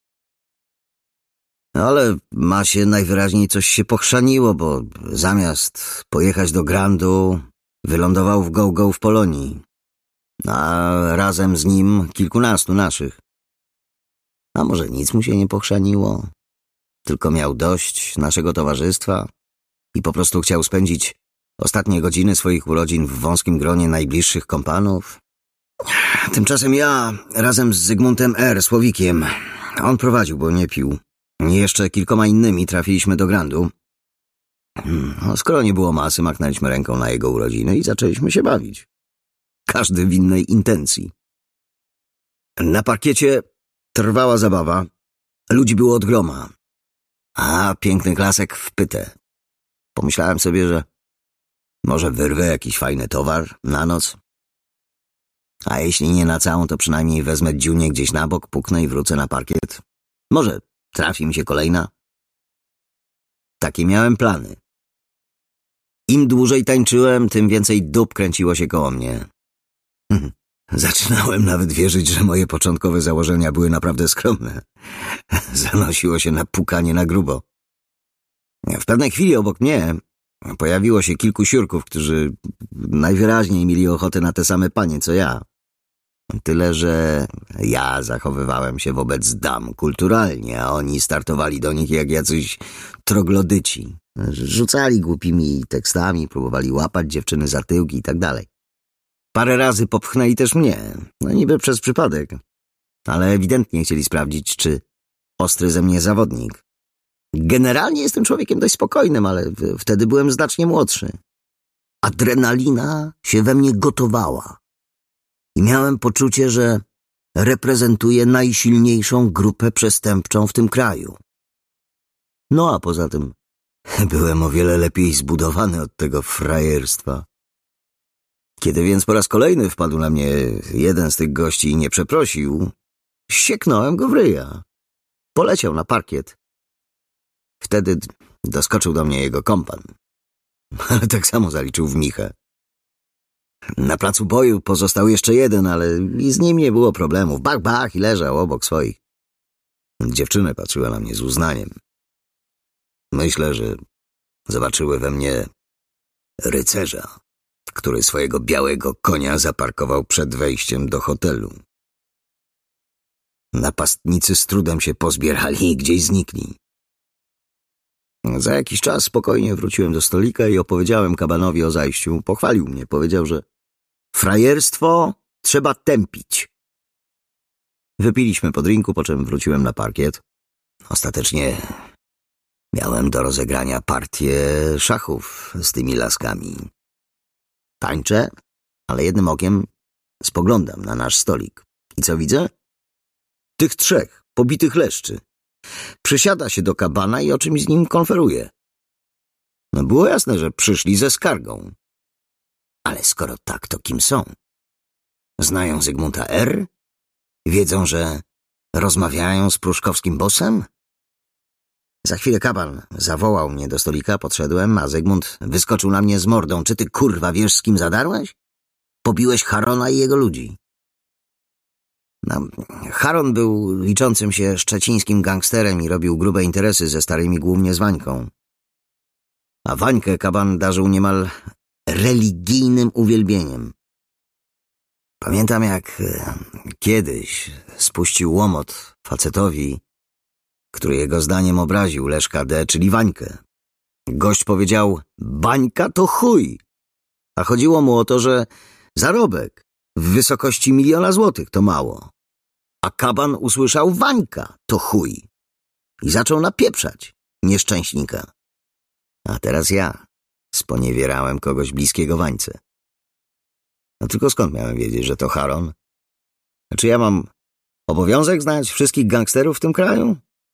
Ale Masie najwyraźniej coś się pochrzaniło, bo zamiast pojechać do Grandu, wylądował w Go-Go w Polonii, a razem z nim kilkunastu naszych. A może nic mu się nie pochrzaniło? Tylko miał dość naszego towarzystwa i po prostu chciał spędzić ostatnie godziny swoich urodzin w wąskim gronie najbliższych kompanów? Tymczasem ja, razem z Zygmuntem R. Słowikiem, On prowadził, bo nie pił. Jeszcze kilkoma innymi trafiliśmy do Grandu. No, skoro nie było masy, machnęliśmy ręką na jego urodziny i zaczęliśmy się bawić. Każdy w innej intencji. Na parkiecie trwała zabawa. Ludzi było od groma. A piękny klasek w pytę. Pomyślałem sobie, że może wyrwę jakiś fajny towar na noc. A jeśli nie na całą, to przynajmniej wezmę dziunię gdzieś na bok, puknę i wrócę na parkiet. Może trafi mi się kolejna. Takie miałem plany. Im dłużej tańczyłem, tym więcej dup kręciło się koło mnie. Zaczynałem nawet wierzyć, że moje początkowe założenia były naprawdę skromne. Zanosiło się na pukanie na grubo. W pewnej chwili obok mnie pojawiło się kilku siurków, którzy najwyraźniej mieli ochotę na te same panie, co ja. Tyle, że ja zachowywałem się wobec dam kulturalnie, a oni startowali do nich jak jacyś troglodyci. Rzucali głupimi tekstami, próbowali łapać dziewczyny za tyłki i tak dalej. Parę razy popchnęli też mnie, no niby przez przypadek, ale ewidentnie chcieli sprawdzić, czy ostry ze mnie zawodnik. Generalnie jestem człowiekiem dość spokojnym, ale wtedy byłem znacznie młodszy. Adrenalina się we mnie gotowała i miałem poczucie, że reprezentuję najsilniejszą grupę przestępczą w tym kraju. No a poza tym byłem o wiele lepiej zbudowany od tego frajerstwa. Kiedy więc po raz kolejny wpadł na mnie jeden z tych gości i nie przeprosił, sieknąłem go w ryja. Poleciał na parkiet. Wtedy doskoczył do mnie jego kompan, ale tak samo zaliczył w michę. Na placu boju pozostał jeszcze jeden, ale i z nim nie było problemów. Bach, bach i leżał obok swoich. Dziewczyny patrzyły na mnie z uznaniem. Myślę, że zobaczyły we mnie rycerza, który swojego białego konia zaparkował przed wejściem do hotelu. Napastnicy z trudem się pozbierali i gdzieś znikli. Za jakiś czas spokojnie wróciłem do stolika i opowiedziałem kabanowi o zajściu. Pochwalił mnie, powiedział, że frajerstwo trzeba tępić. Wypiliśmy po drinku, po czym wróciłem na parkiet. Ostatecznie miałem do rozegrania partię szachów z tymi laskami. Tańczę, ale jednym okiem spoglądam na nasz stolik. I co widzę? Tych trzech pobitych leszczy. Przysiada się do kabana i o czymś z nim konferuje. No było jasne, że przyszli ze skargą. Ale skoro tak, to kim są? Znają Zygmunta R? Wiedzą, że rozmawiają z pruszkowskim bossem? Za chwilę kaban zawołał mnie do stolika, podszedłem, a Zygmunt wyskoczył na mnie z mordą. Czy ty, kurwa, wiesz, z kim zadarłeś? Pobiłeś Harona i jego ludzi. No, Haron był liczącym się szczecińskim gangsterem i robił grube interesy ze starymi, głównie z Wańką. A Wańkę kaban darzył niemal religijnym uwielbieniem. Pamiętam, jak kiedyś spuścił łomot facetowi, który jego zdaniem obraził Leszka D., czyli Wańkę. Gość powiedział: Bańka to chuj, a chodziło mu o to, że zarobek w wysokości 1 000 000 złotych to mało. A kaban usłyszał: Wańka to chuj i zaczął napieprzać nieszczęśnika. A teraz ja sponiewierałem kogoś bliskiego Wańce. No tylko skąd miałem wiedzieć, że to Haron? Czy ja mam obowiązek znać wszystkich gangsterów w tym kraju?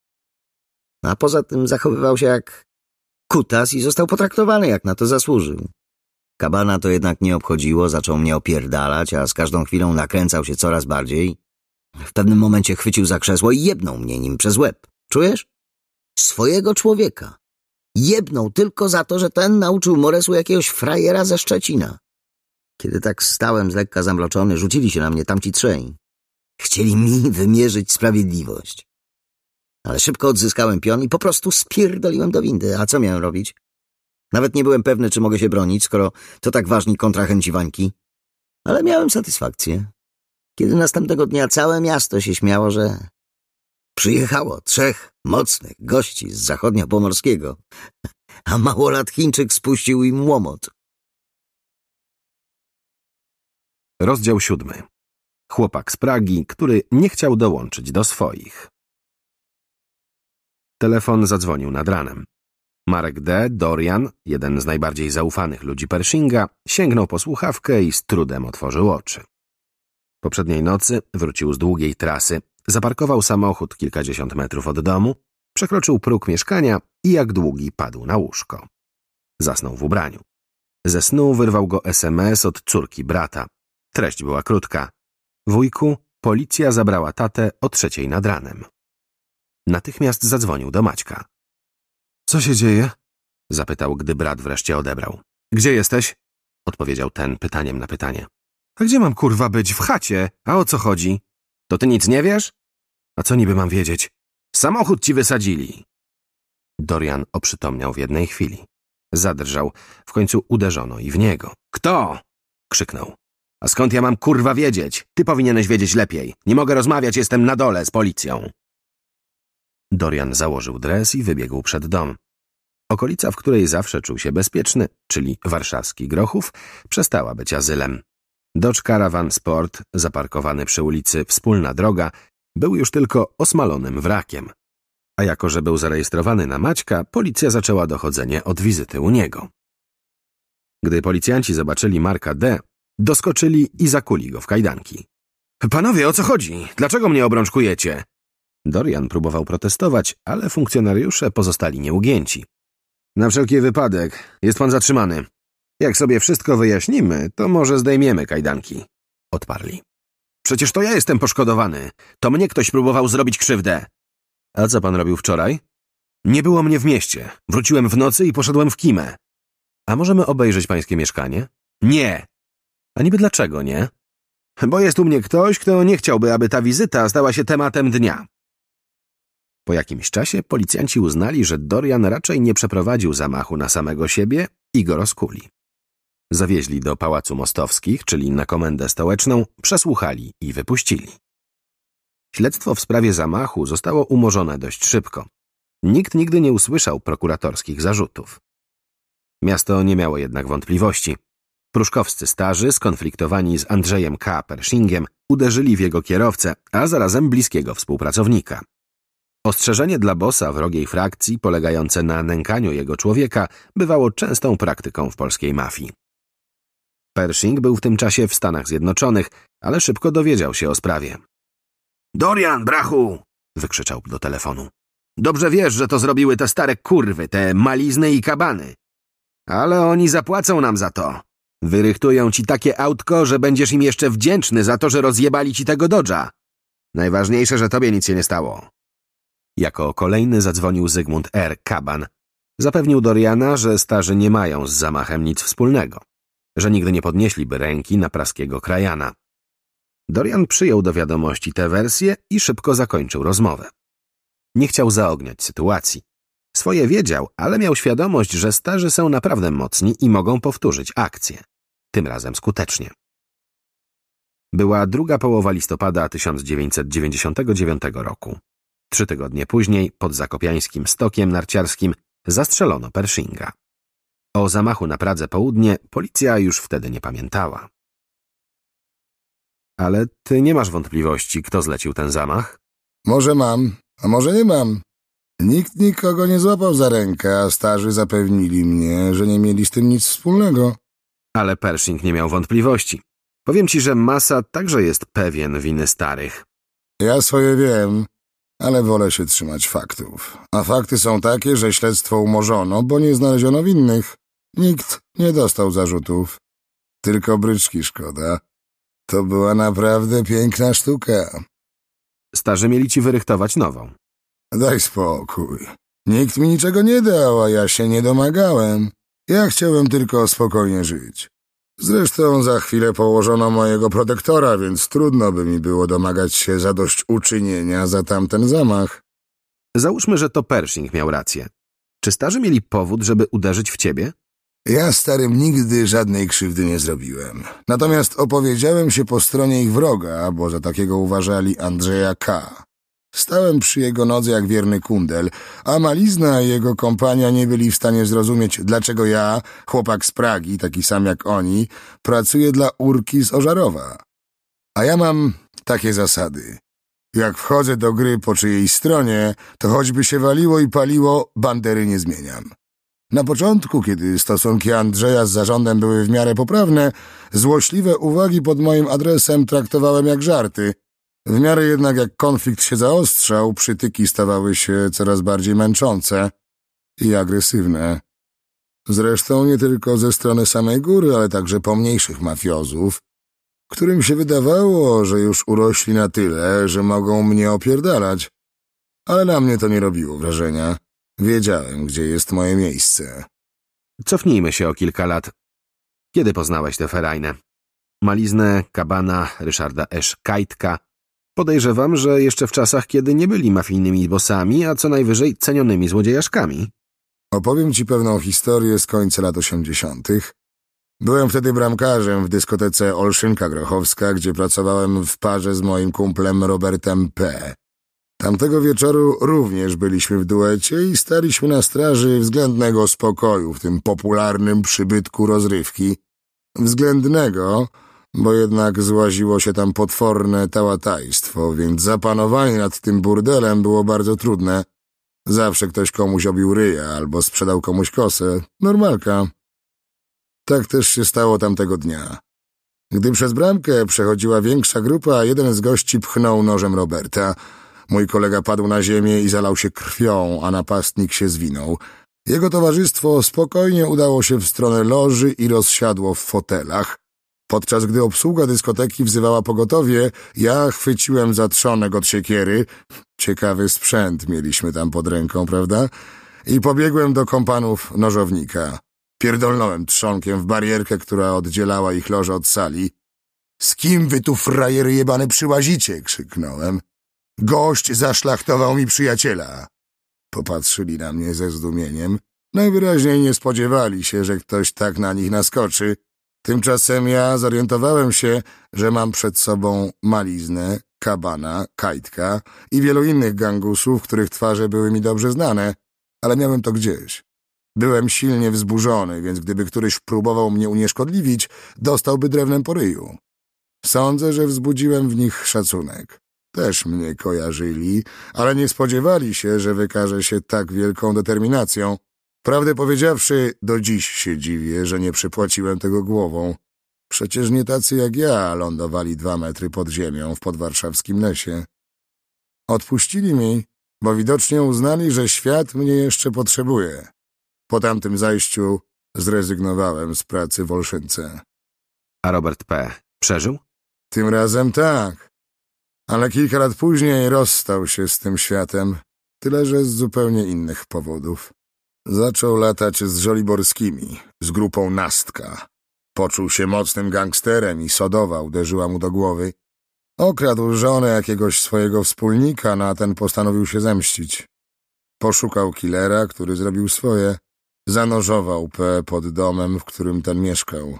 A poza tym zachowywał się jak kutas i został potraktowany jak na to zasłużył. Kabana to jednak nie obchodziło, zaczął mnie opierdalać, a z każdą chwilą nakręcał się coraz bardziej. W pewnym momencie chwycił za krzesło i jebnął mnie nim przez łeb. Czujesz? Swojego człowieka. Jebnął tylko za to, że ten nauczył Moresu jakiegoś frajera ze Szczecina. Kiedy tak stałem z lekka zamroczony, rzucili się na mnie tamci trzej. Chcieli mi wymierzyć sprawiedliwość. Ale szybko odzyskałem pion i po prostu spierdoliłem do windy. A co miałem robić? Nawet nie byłem pewny, czy mogę się bronić, skoro to tak ważni kontrahenci Wańki. Ale miałem satysfakcję, kiedy następnego dnia całe miasto się śmiało, że przyjechało 3 mocnych gości z zachodniopomorskiego, a małolat Chińczyk spuścił im łomot. Rozdział 7. Chłopak z Pragi, który nie chciał dołączyć do swoich. Telefon zadzwonił nad ranem. Marek D., Dorian, jeden z najbardziej zaufanych ludzi Pershinga, sięgnął po słuchawkę i z trudem otworzył oczy. Poprzedniej nocy wrócił z długiej trasy, zaparkował samochód kilkadziesiąt metrów od domu, przekroczył próg mieszkania i jak długi padł na łóżko. Zasnął w ubraniu. Ze snu wyrwał go SMS od córki brata. Treść była krótka. Wujku, policja zabrała tatę o 3:00 nad ranem. Natychmiast zadzwonił do Maćka. Co się dzieje? Zapytał, gdy brat wreszcie odebrał. Gdzie jesteś? Odpowiedział ten pytaniem na pytanie. A gdzie mam kurwa być? W chacie. A o co chodzi? To ty nic nie wiesz? A co niby mam wiedzieć? Samochód ci wysadzili. Dorian oprzytomniał w jednej chwili. Zadrżał, w końcu uderzono i w niego. Kto? Krzyknął. A skąd ja mam kurwa wiedzieć? Ty powinieneś wiedzieć lepiej. Nie mogę rozmawiać, jestem na dole z policją. Dorian założył dres i wybiegł przed dom. Okolica, w której zawsze czuł się bezpieczny, czyli warszawski Grochów, przestała być azylem. Dodge Caravan Sport, zaparkowany przy ulicy Wspólna Droga, był już tylko osmalonym wrakiem. A jako że był zarejestrowany na Maćka, policja zaczęła dochodzenie od wizyty u niego. Gdy policjanci zobaczyli Marka D., doskoczyli i zakuli go w kajdanki. Panowie, o co chodzi? Dlaczego mnie obrączkujecie? Dorian próbował protestować, ale funkcjonariusze pozostali nieugięci. Na wszelki wypadek, jest pan zatrzymany. Jak sobie wszystko wyjaśnimy, to może zdejmiemy kajdanki. Odparli. Przecież to ja jestem poszkodowany. To mnie ktoś próbował zrobić krzywdę. A co pan robił wczoraj? Nie było mnie w mieście. Wróciłem w nocy i poszedłem w kimę. A możemy obejrzeć pańskie mieszkanie? Nie. A niby dlaczego nie? Bo jest u mnie ktoś, kto nie chciałby, aby ta wizyta stała się tematem dnia. Po jakimś czasie policjanci uznali, że Dorian raczej nie przeprowadził zamachu na samego siebie i go rozkuli. Zawieźli do Pałacu Mostowskich, czyli na komendę stołeczną, przesłuchali i wypuścili. Śledztwo w sprawie zamachu zostało umorzone dość szybko. Nikt nigdy nie usłyszał prokuratorskich zarzutów. Miasto nie miało jednak wątpliwości. Pruszkowscy starzy, skonfliktowani z Andrzejem K. Pershingiem, uderzyli w jego kierowcę, a zarazem bliskiego współpracownika. Ostrzeżenie dla bossa wrogiej frakcji, polegające na nękaniu jego człowieka, bywało częstą praktyką w polskiej mafii. Pershing był w tym czasie w Stanach Zjednoczonych, ale szybko dowiedział się o sprawie. Dorian, brachu! Wykrzyczał do telefonu. Dobrze wiesz, że to zrobiły te stare kurwy, te malizny i kabany. Ale oni zapłacą nam za to. Wyrychtują ci takie autko, że będziesz im jeszcze wdzięczny za to, że rozjebali ci tego Dodge'a. Najważniejsze, że tobie nic się nie stało. Jako kolejny zadzwonił Zygmunt R. Kaban. Zapewnił Doriana, że starzy nie mają z zamachem nic wspólnego, że nigdy nie podnieśliby ręki na praskiego krajana. Dorian przyjął do wiadomości tę wersję i szybko zakończył rozmowę. Nie chciał zaogniać sytuacji. Swoje wiedział, ale miał świadomość, że starzy są naprawdę mocni i mogą powtórzyć akcję. Tym razem skutecznie. Była druga połowa listopada 1999 roku. 3 tygodnie później, pod zakopiańskim stokiem narciarskim, zastrzelono Pershinga. O zamachu na Pradze Południe policja już wtedy nie pamiętała. Ale ty nie masz wątpliwości, kto zlecił ten zamach? Może mam, a może nie mam. Nikt nikogo nie złapał za rękę, a starzy zapewnili mnie, że nie mieli z tym nic wspólnego. Ale Pershing nie miał wątpliwości. Powiem ci, że Massa także jest pewien winy starych. Ja swoje wiem, ale wolę się trzymać faktów. A fakty są takie, że śledztwo umorzono, bo nie znaleziono winnych. Nikt nie dostał zarzutów. Tylko bryczki szkoda. To była naprawdę piękna sztuka. Starzy mieli ci wyrychtować nową. Daj spokój. Nikt mi niczego nie dał, a ja się nie domagałem. Ja chciałem tylko spokojnie żyć. Zresztą za chwilę położono mojego protektora, więc trudno by mi było domagać się zadośćuczynienia za tamten zamach. Załóżmy, że to Pershing miał rację. Czy starzy mieli powód, żeby uderzyć w ciebie? Ja starym nigdy żadnej krzywdy nie zrobiłem. Natomiast opowiedziałem się po stronie ich wroga, bo za takiego uważali Andrzeja K. Stałem przy jego nodze jak wierny kundel, a Malizna i jego kompania nie byli w stanie zrozumieć, dlaczego ja, chłopak z Pragi, taki sam jak oni, pracuję dla Urki z Ożarowa. A ja mam takie zasady. Jak wchodzę do gry po czyjej stronie, to choćby się waliło i paliło, bandery nie zmieniam. Na początku, kiedy stosunki Andrzeja z zarządem były w miarę poprawne, złośliwe uwagi pod moim adresem traktowałem jak żarty. W miarę jednak jak konflikt się zaostrzał, przytyki stawały się coraz bardziej męczące i agresywne. Zresztą nie tylko ze strony samej góry, ale także pomniejszych mafiozów, którym się wydawało, że już urośli na tyle, że mogą mnie opierdalać. Ale na mnie to nie robiło wrażenia. Wiedziałem, gdzie jest moje miejsce. Cofnijmy się o kilka lat. Kiedy poznałeś tę ferajnę? Maliznę, Kabana, Ryszarda Esz, Kajtka. Podejrzewam, że jeszcze w czasach, kiedy nie byli mafijnymi bossami, a co najwyżej cenionymi złodziejaszkami. Opowiem ci pewną historię z końca lat 80. Byłem wtedy bramkarzem w dyskotece Olszynka Grochowska, gdzie pracowałem w parze z moim kumplem Robertem P. Tamtego wieczoru również byliśmy w duecie i staliśmy na straży względnego spokoju w tym popularnym przybytku rozrywki. Względnego, bo jednak złaziło się tam potworne tałatajstwo, więc zapanowanie nad tym burdelem było bardzo trudne. Zawsze ktoś komuś obił ryja albo sprzedał komuś kosę. Normalka. Tak też się stało tamtego dnia. Gdy przez bramkę przechodziła większa grupa, jeden z gości pchnął nożem Roberta. Mój kolega padł na ziemię i zalał się krwią, a napastnik się zwinął. Jego towarzystwo spokojnie udało się w stronę loży i rozsiadło w fotelach. Podczas gdy obsługa dyskoteki wzywała pogotowie, ja chwyciłem za trzonek od siekiery. Ciekawy sprzęt mieliśmy tam pod ręką, prawda? I pobiegłem do kompanów nożownika. Pierdolnąłem trzonkiem w barierkę, która oddzielała ich lożę od sali. — Z kim wy tu, frajery jebane, przyłazicie? — krzyknąłem. — Gość zaszlachtował mi przyjaciela. Popatrzyli na mnie ze zdumieniem. Najwyraźniej nie spodziewali się, że ktoś tak na nich naskoczy. Tymczasem ja zorientowałem się, że mam przed sobą Maliznę, Kabana, Kajtka i wielu innych gangusów, których twarze były mi dobrze znane, ale miałem to gdzieś. Byłem silnie wzburzony, więc gdyby któryś próbował mnie unieszkodliwić, dostałby drewnem po ryju. Sądzę, że wzbudziłem w nich szacunek. Też mnie kojarzyli, ale nie spodziewali się, że wykażę się tak wielką determinacją. Prawdę powiedziawszy, do dziś się dziwię, że nie przypłaciłem tego głową. Przecież nie tacy jak ja lądowali 2 metry pod ziemią w podwarszawskim lesie. Odpuścili mi, bo widocznie uznali, że świat mnie jeszcze potrzebuje. Po tamtym zajściu zrezygnowałem z pracy w Olszynce. A Robert P. przeżył? Tym razem tak, ale kilka lat później rozstał się z tym światem, tyle że z zupełnie innych powodów. Zaczął latać z żoliborskimi, z grupą Nastka. Poczuł się mocnym gangsterem i sodowa uderzyła mu do głowy. Okradł żonę jakiegoś swojego wspólnika, a ten postanowił się zemścić. Poszukał killera, który zrobił swoje. Zanurzował P. pod domem, w którym ten mieszkał.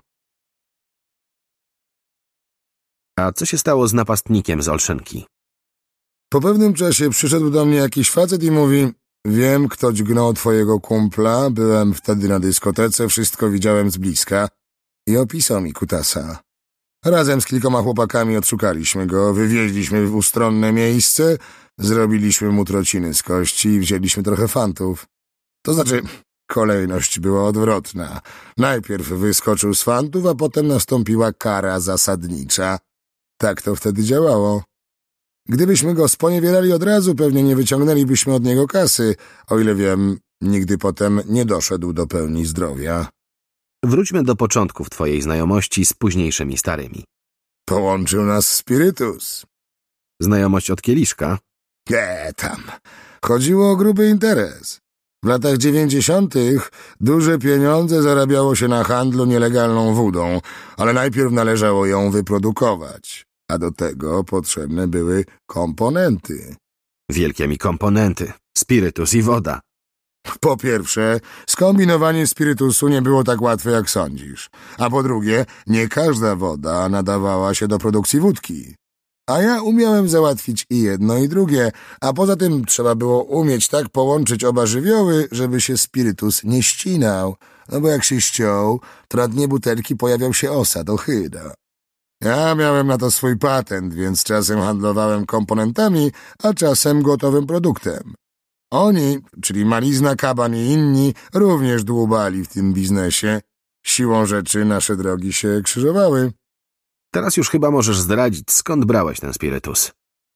A co się stało z napastnikiem z Olszynki? Po pewnym czasie przyszedł do mnie jakiś facet i mówi: wiem, kto dźgnął twojego kumpla, byłem wtedy na dyskotece, wszystko widziałem z bliska. I opisał mi kutasa. Razem z kilkoma chłopakami odszukaliśmy go, wywieźliśmy w ustronne miejsce, zrobiliśmy mu trociny z kości i wzięliśmy trochę fantów. To znaczy, kolejność była odwrotna. Najpierw wyskoczył z fantów, a potem nastąpiła kara zasadnicza. Tak to wtedy działało. Gdybyśmy go sponiewierali od razu, pewnie nie wyciągnęlibyśmy od niego kasy. O ile wiem, nigdy potem nie doszedł do pełni zdrowia. Wróćmy do początków twojej znajomości z późniejszymi starymi. Połączył nas spirytus. Znajomość od kieliszka? Tam. Chodziło o gruby interes. W latach 90. duże pieniądze zarabiało się na handlu nielegalną wódą, ale najpierw należało ją wyprodukować, a do tego potrzebne były komponenty. Wielkie mi komponenty. Spirytus i woda. Po pierwsze, skombinowanie spirytusu nie było tak łatwe, jak sądzisz. A po drugie, nie każda woda nadawała się do produkcji wódki. A ja umiałem załatwić i jedno, i drugie, a poza tym trzeba było umieć tak połączyć oba żywioły, żeby się spirytus nie ścinał. No bo jak się ściął, to na dnie butelki pojawiał się osad, ochyda. Ja miałem na to swój patent, więc czasem handlowałem komponentami, a czasem gotowym produktem. Oni, czyli Malizna, Kaban i inni, również dłubali w tym biznesie. Siłą rzeczy nasze drogi się krzyżowały. Teraz już chyba możesz zdradzić, skąd brałeś ten spirytus.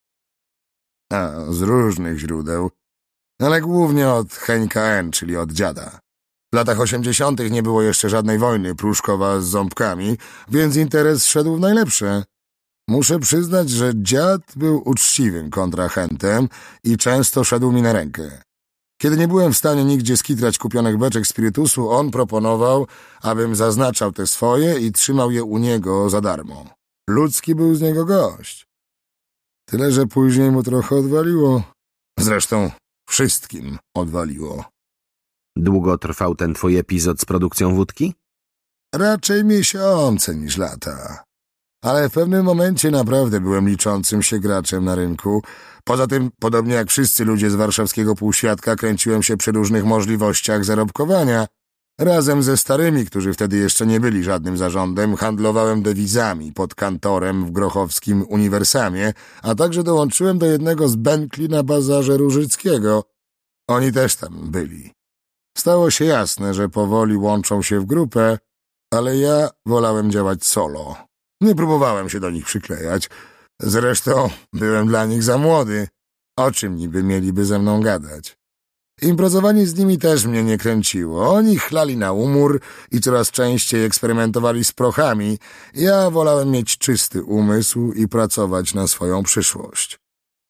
Z różnych źródeł, ale głównie od Henka N., czyli od dziada. W latach 80. nie było jeszcze żadnej wojny Pruszkowa z ząbkami, więc interes szedł w najlepsze. Muszę przyznać, że dziad był uczciwym kontrahentem i często szedł mi na rękę. Kiedy nie byłem w stanie nigdzie skitrać kupionych beczek spirytusu, on proponował, abym zaznaczał te swoje i trzymał je u niego za darmo. Ludzki był z niego gość. Tyle, że później mu trochę odwaliło. Zresztą wszystkim odwaliło. Długo trwał ten twój epizod z produkcją wódki? Raczej miesiące niż lata. Ale w pewnym momencie naprawdę byłem liczącym się graczem na rynku. Poza tym, podobnie jak wszyscy ludzie z warszawskiego półświadka, kręciłem się przy różnych możliwościach zarobkowania. Razem ze starymi, którzy wtedy jeszcze nie byli żadnym zarządem, handlowałem dewizami pod kantorem w grochowskim Uniwersamie, a także dołączyłem do jednego z Bentley na bazarze Różyckiego. Oni też tam byli. Stało się jasne, że powoli łączą się w grupę, ale ja wolałem działać solo. Nie próbowałem się do nich przyklejać. Zresztą byłem dla nich za młody. O czym niby mieliby ze mną gadać? Imprezowanie z nimi też mnie nie kręciło. Oni chlali na umór i coraz częściej eksperymentowali z prochami. Ja wolałem mieć czysty umysł i pracować na swoją przyszłość.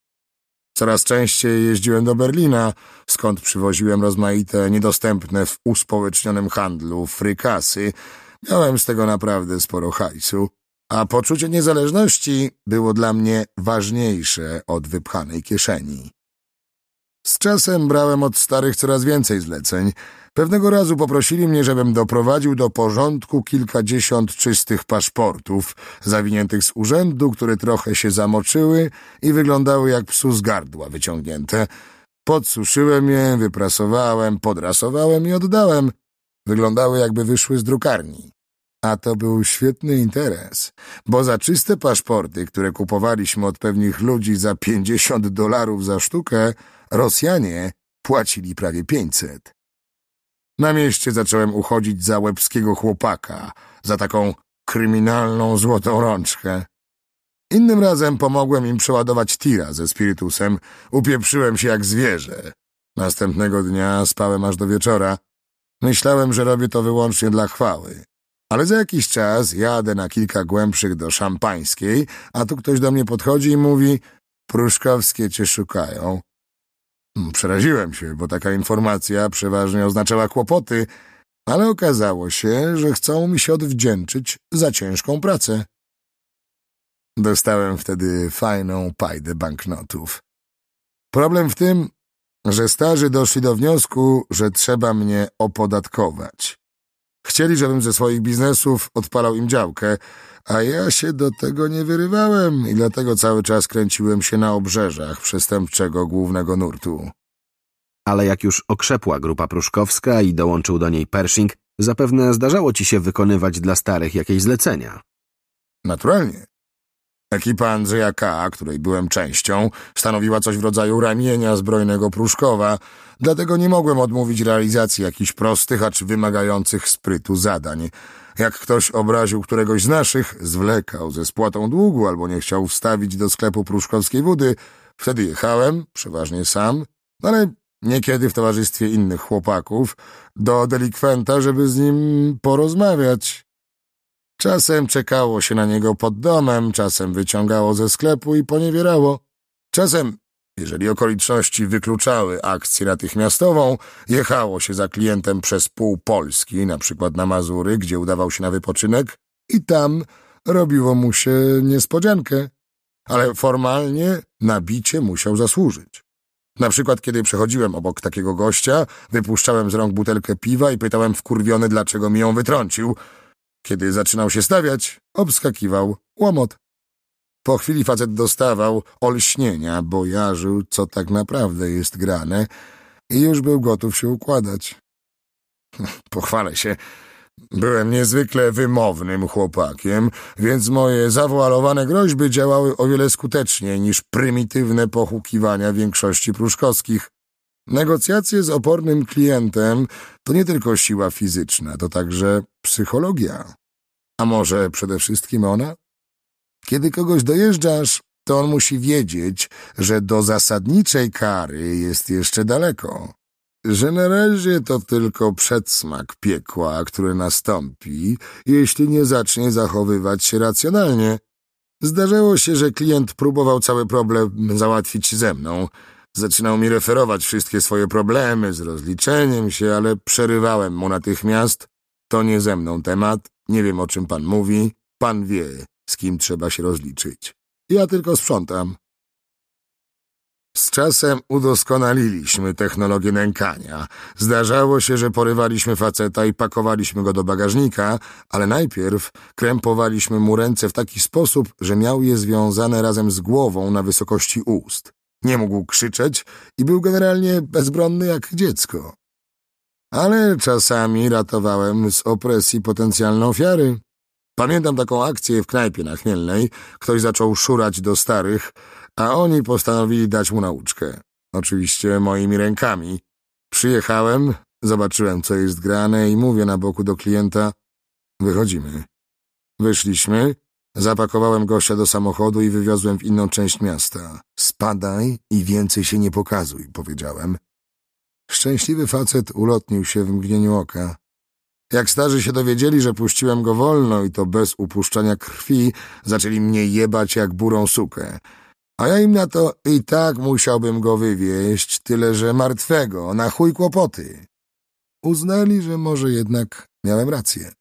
Coraz częściej jeździłem do Berlina, skąd przywoziłem rozmaite, niedostępne w uspołecznionym handlu frykasy. Miałem z tego naprawdę sporo hajsu, a poczucie niezależności było dla mnie ważniejsze od wypchanej kieszeni. Z czasem brałem od starych coraz więcej zleceń. Pewnego razu poprosili mnie, żebym doprowadził do porządku kilkadziesiąt czystych paszportów, zawiniętych z urzędu, które trochę się zamoczyły i wyglądały jak psu z gardła wyciągnięte. Podsuszyłem je, wyprasowałem, podrasowałem i oddałem. Wyglądały, jakby wyszły z drukarni. A to był świetny interes, bo za czyste paszporty, które kupowaliśmy od pewnych ludzi za $50 za sztukę, Rosjanie płacili prawie 500. Na mieście zacząłem uchodzić za łebskiego chłopaka, za taką kryminalną złotą rączkę. Innym razem pomogłem im przeładować tira ze spirytusem. Upieprzyłem się jak zwierzę. Następnego dnia spałem aż do wieczora. Myślałem, że robię to wyłącznie dla chwały. Ale za jakiś czas jadę na kilka głębszych do Szampańskiej, a tu ktoś do mnie podchodzi i mówi: Pruszkowskie cię szukają. Przeraziłem się, bo taka informacja przeważnie oznaczała kłopoty, ale okazało się, że chcą mi się odwdzięczyć za ciężką pracę. Dostałem wtedy fajną pajdę banknotów. Problem w tym, że starzy doszli do wniosku, że trzeba mnie opodatkować. Chcieli, żebym ze swoich biznesów odpalał im działkę, a ja się do tego nie wyrywałem i dlatego cały czas kręciłem się na obrzeżach przestępczego głównego nurtu. Ale jak już okrzepła grupa pruszkowska i dołączył do niej Pershing, zapewne zdarzało ci się wykonywać dla starych jakieś zlecenia. Naturalnie. Ekipa Andrzeja K., której byłem częścią, stanowiła coś w rodzaju ramienia zbrojnego Pruszkowa, dlatego nie mogłem odmówić realizacji jakichś prostych, acz wymagających sprytu zadań. Jak ktoś obraził któregoś z naszych, zwlekał ze spłatą długu albo nie chciał wstawić do sklepu pruszkowskiej wody, wtedy jechałem, przeważnie sam, ale niekiedy w towarzystwie innych chłopaków, do delikwenta, żeby z nim porozmawiać. Czasem czekało się na niego pod domem, czasem wyciągało ze sklepu i poniewierało. Czasem, jeżeli okoliczności wykluczały akcję natychmiastową, jechało się za klientem przez pół Polski, na przykład na Mazury, gdzie udawał się na wypoczynek, i tam robiło mu się niespodziankę. Ale formalnie na bicie musiał zasłużyć. Na przykład, kiedy przechodziłem obok takiego gościa, wypuszczałem z rąk butelkę piwa i pytałem wkurwiony, dlaczego mi ją wytrącił. Kiedy zaczynał się stawiać, obskakiwał łomot. Po chwili facet dostawał olśnienia, bo jarzył, co tak naprawdę jest grane, i już był gotów się układać. Pochwalę się, Byłem niezwykle wymownym chłopakiem, więc moje zawoalowane groźby działały o wiele skuteczniej niż prymitywne pohukiwania większości pruszkowskich. Negocjacje z opornym klientem to nie tylko siła fizyczna, to także psychologia. A może przede wszystkim ona? Kiedy kogoś dojeżdżasz, to on musi wiedzieć, że do zasadniczej kary jest jeszcze daleko. Że na razie to tylko przedsmak piekła, który nastąpi, jeśli nie zacznie zachowywać się racjonalnie. Zdarzało się, że klient próbował cały problem załatwić ze mną. Zaczynał mi referować wszystkie swoje problemy z rozliczeniem się, ale przerywałem mu natychmiast. To nie ze mną temat, nie wiem, o czym pan mówi. Pan wie, z kim trzeba się rozliczyć. Ja tylko sprzątam. Z czasem udoskonaliliśmy technologię nękania. Zdarzało się, że porywaliśmy faceta i pakowaliśmy go do bagażnika, ale najpierw krępowaliśmy mu ręce w taki sposób, że miał je związane razem z głową na wysokości ust. Nie mógł krzyczeć i był generalnie bezbronny jak dziecko. Ale czasami ratowałem z opresji potencjalne ofiary. Pamiętam taką akcję w knajpie na Chmielnej. Ktoś zaczął szurać do starych, a oni postanowili dać mu nauczkę. Oczywiście moimi rękami. Przyjechałem, zobaczyłem, co jest grane i mówię na boku do klienta: wychodzimy. Wyszliśmy, zapakowałem gościa do samochodu i wywiozłem w inną część miasta. Spadaj i więcej się nie pokazuj, powiedziałem. Szczęśliwy facet ulotnił się w mgnieniu oka. Jak starzy się dowiedzieli, że puściłem go wolno i to bez upuszczania krwi, zaczęli mnie jebać jak burą sukę. A ja im na to: i tak musiałbym go wywieźć, tyle że martwego, na chuj kłopoty. Uznali, że może jednak miałem rację.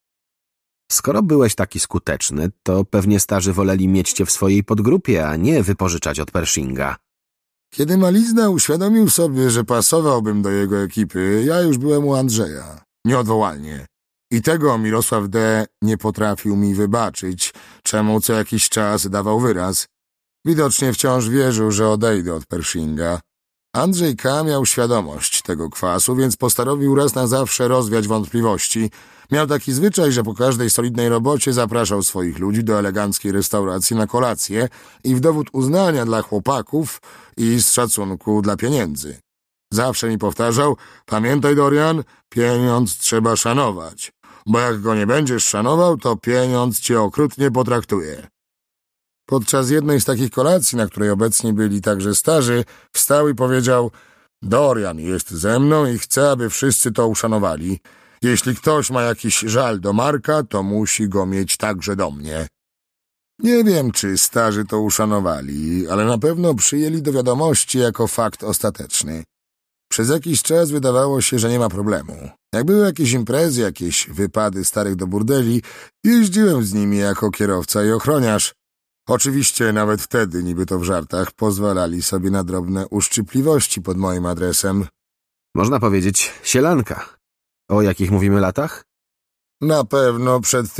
Skoro byłeś taki skuteczny, to pewnie starzy woleli mieć cię w swojej podgrupie, a nie wypożyczać od Pershinga. Kiedy Malizna uświadomił sobie, że pasowałbym do jego ekipy, ja już byłem u Andrzeja. Nieodwołalnie. I tego Mirosław D. nie potrafił mi wybaczyć, czemu co jakiś czas dawał wyraz. Widocznie wciąż wierzył, że odejdę od Pershinga. Andrzej K. miał świadomość tego kwasu, więc postanowił raz na zawsze rozwiać wątpliwości. Miał taki zwyczaj, że po każdej solidnej robocie zapraszał swoich ludzi do eleganckiej restauracji na kolację i w dowód uznania dla chłopaków i z szacunku dla pieniędzy. Zawsze mi powtarzał: pamiętaj, Dorian, pieniądz trzeba szanować, bo jak go nie będziesz szanował, to pieniądz cię okrutnie potraktuje. Podczas jednej z takich kolacji, na której obecni byli także starzy, wstał i powiedział: Dorian jest ze mną i chce, aby wszyscy to uszanowali. Jeśli ktoś ma jakiś żal do Marka, to musi go mieć także do mnie. Nie wiem, czy starzy to uszanowali, ale na pewno przyjęli do wiadomości jako fakt ostateczny. Przez jakiś czas wydawało się, że nie ma problemu. Jak były jakieś imprezy, jakieś wypady starych do burdeli, jeździłem z nimi jako kierowca i ochroniarz. Oczywiście nawet wtedy, niby to w żartach, pozwalali sobie na drobne uszczypliwości pod moim adresem. Można powiedzieć sielanka. O jakich mówimy latach? Na pewno przed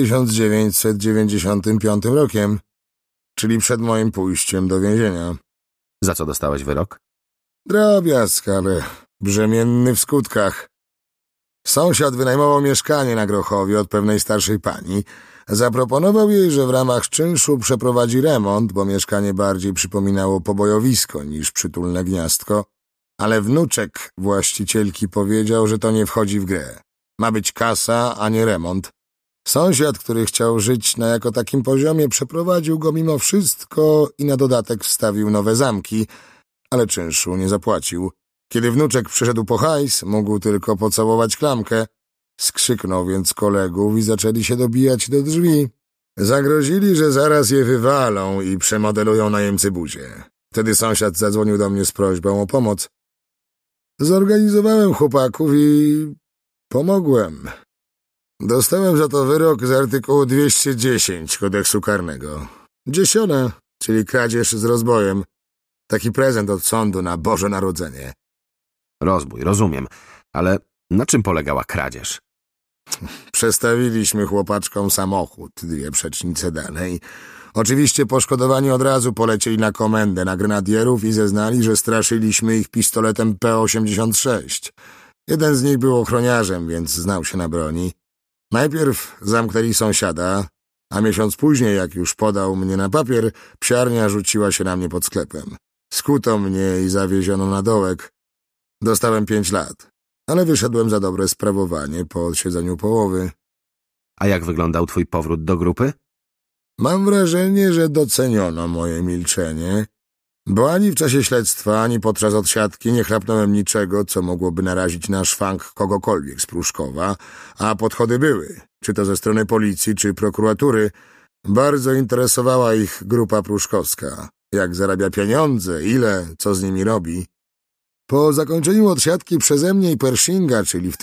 1995 rokiem, czyli przed moim pójściem do więzienia. Za co dostałeś wyrok? Drobiazg, ale brzemienny w skutkach. Sąsiad wynajmował mieszkanie na Grochowie od pewnej starszej pani. Zaproponował jej, że w ramach czynszu przeprowadzi remont, bo mieszkanie bardziej przypominało pobojowisko niż przytulne gniazdko, ale wnuczek właścicielki powiedział, że to nie wchodzi w grę. Ma być kasa, a nie remont. Sąsiad, który chciał żyć na jako takim poziomie, przeprowadził go mimo wszystko i na dodatek wstawił nowe zamki, ale czynszu nie zapłacił. Kiedy wnuczek przyszedł po hajs, mógł tylko pocałować klamkę. Skrzyknął więc kolegów i zaczęli się dobijać do drzwi. Zagrozili, że zaraz je wywalą i przemodelują najemcy buzię. Wtedy sąsiad zadzwonił do mnie z prośbą o pomoc. Zorganizowałem chłopaków i pomogłem. Dostałem za to wyrok z artykułu 210 kodeksu karnego. Dziesione, czyli kradzież z rozbojem. Taki prezent od sądu na Boże Narodzenie. Rozbój, rozumiem. Ale na czym polegała kradzież? Przestawiliśmy chłopaczkom samochód 2 przecznice dalej. Oczywiście poszkodowani od razu polecieli na komendę na grenadierów i zeznali, że straszyliśmy ich pistoletem P86. Jeden z nich był ochroniarzem, więc znał się na broni. Najpierw zamknęli sąsiada, a miesiąc później, jak już podał mnie na papier, psiarnia rzuciła się na mnie pod sklepem. Skuto mnie i zawieziono na dołek. Dostałem 5 lat, ale wyszedłem za dobre sprawowanie po odsiedzeniu połowy. A jak wyglądał twój powrót do grupy? Mam wrażenie, że doceniono moje milczenie, bo ani w czasie śledztwa, ani podczas odsiadki nie chlapnąłem niczego, co mogłoby narazić na szwank kogokolwiek z Pruszkowa, a podchody były, czy to ze strony policji, czy prokuratury. Bardzo interesowała ich grupa pruszkowska. Jak zarabia pieniądze, ile, co z nimi robi. Po zakończeniu odsiadki przeze mnie i Pershinga, czyli w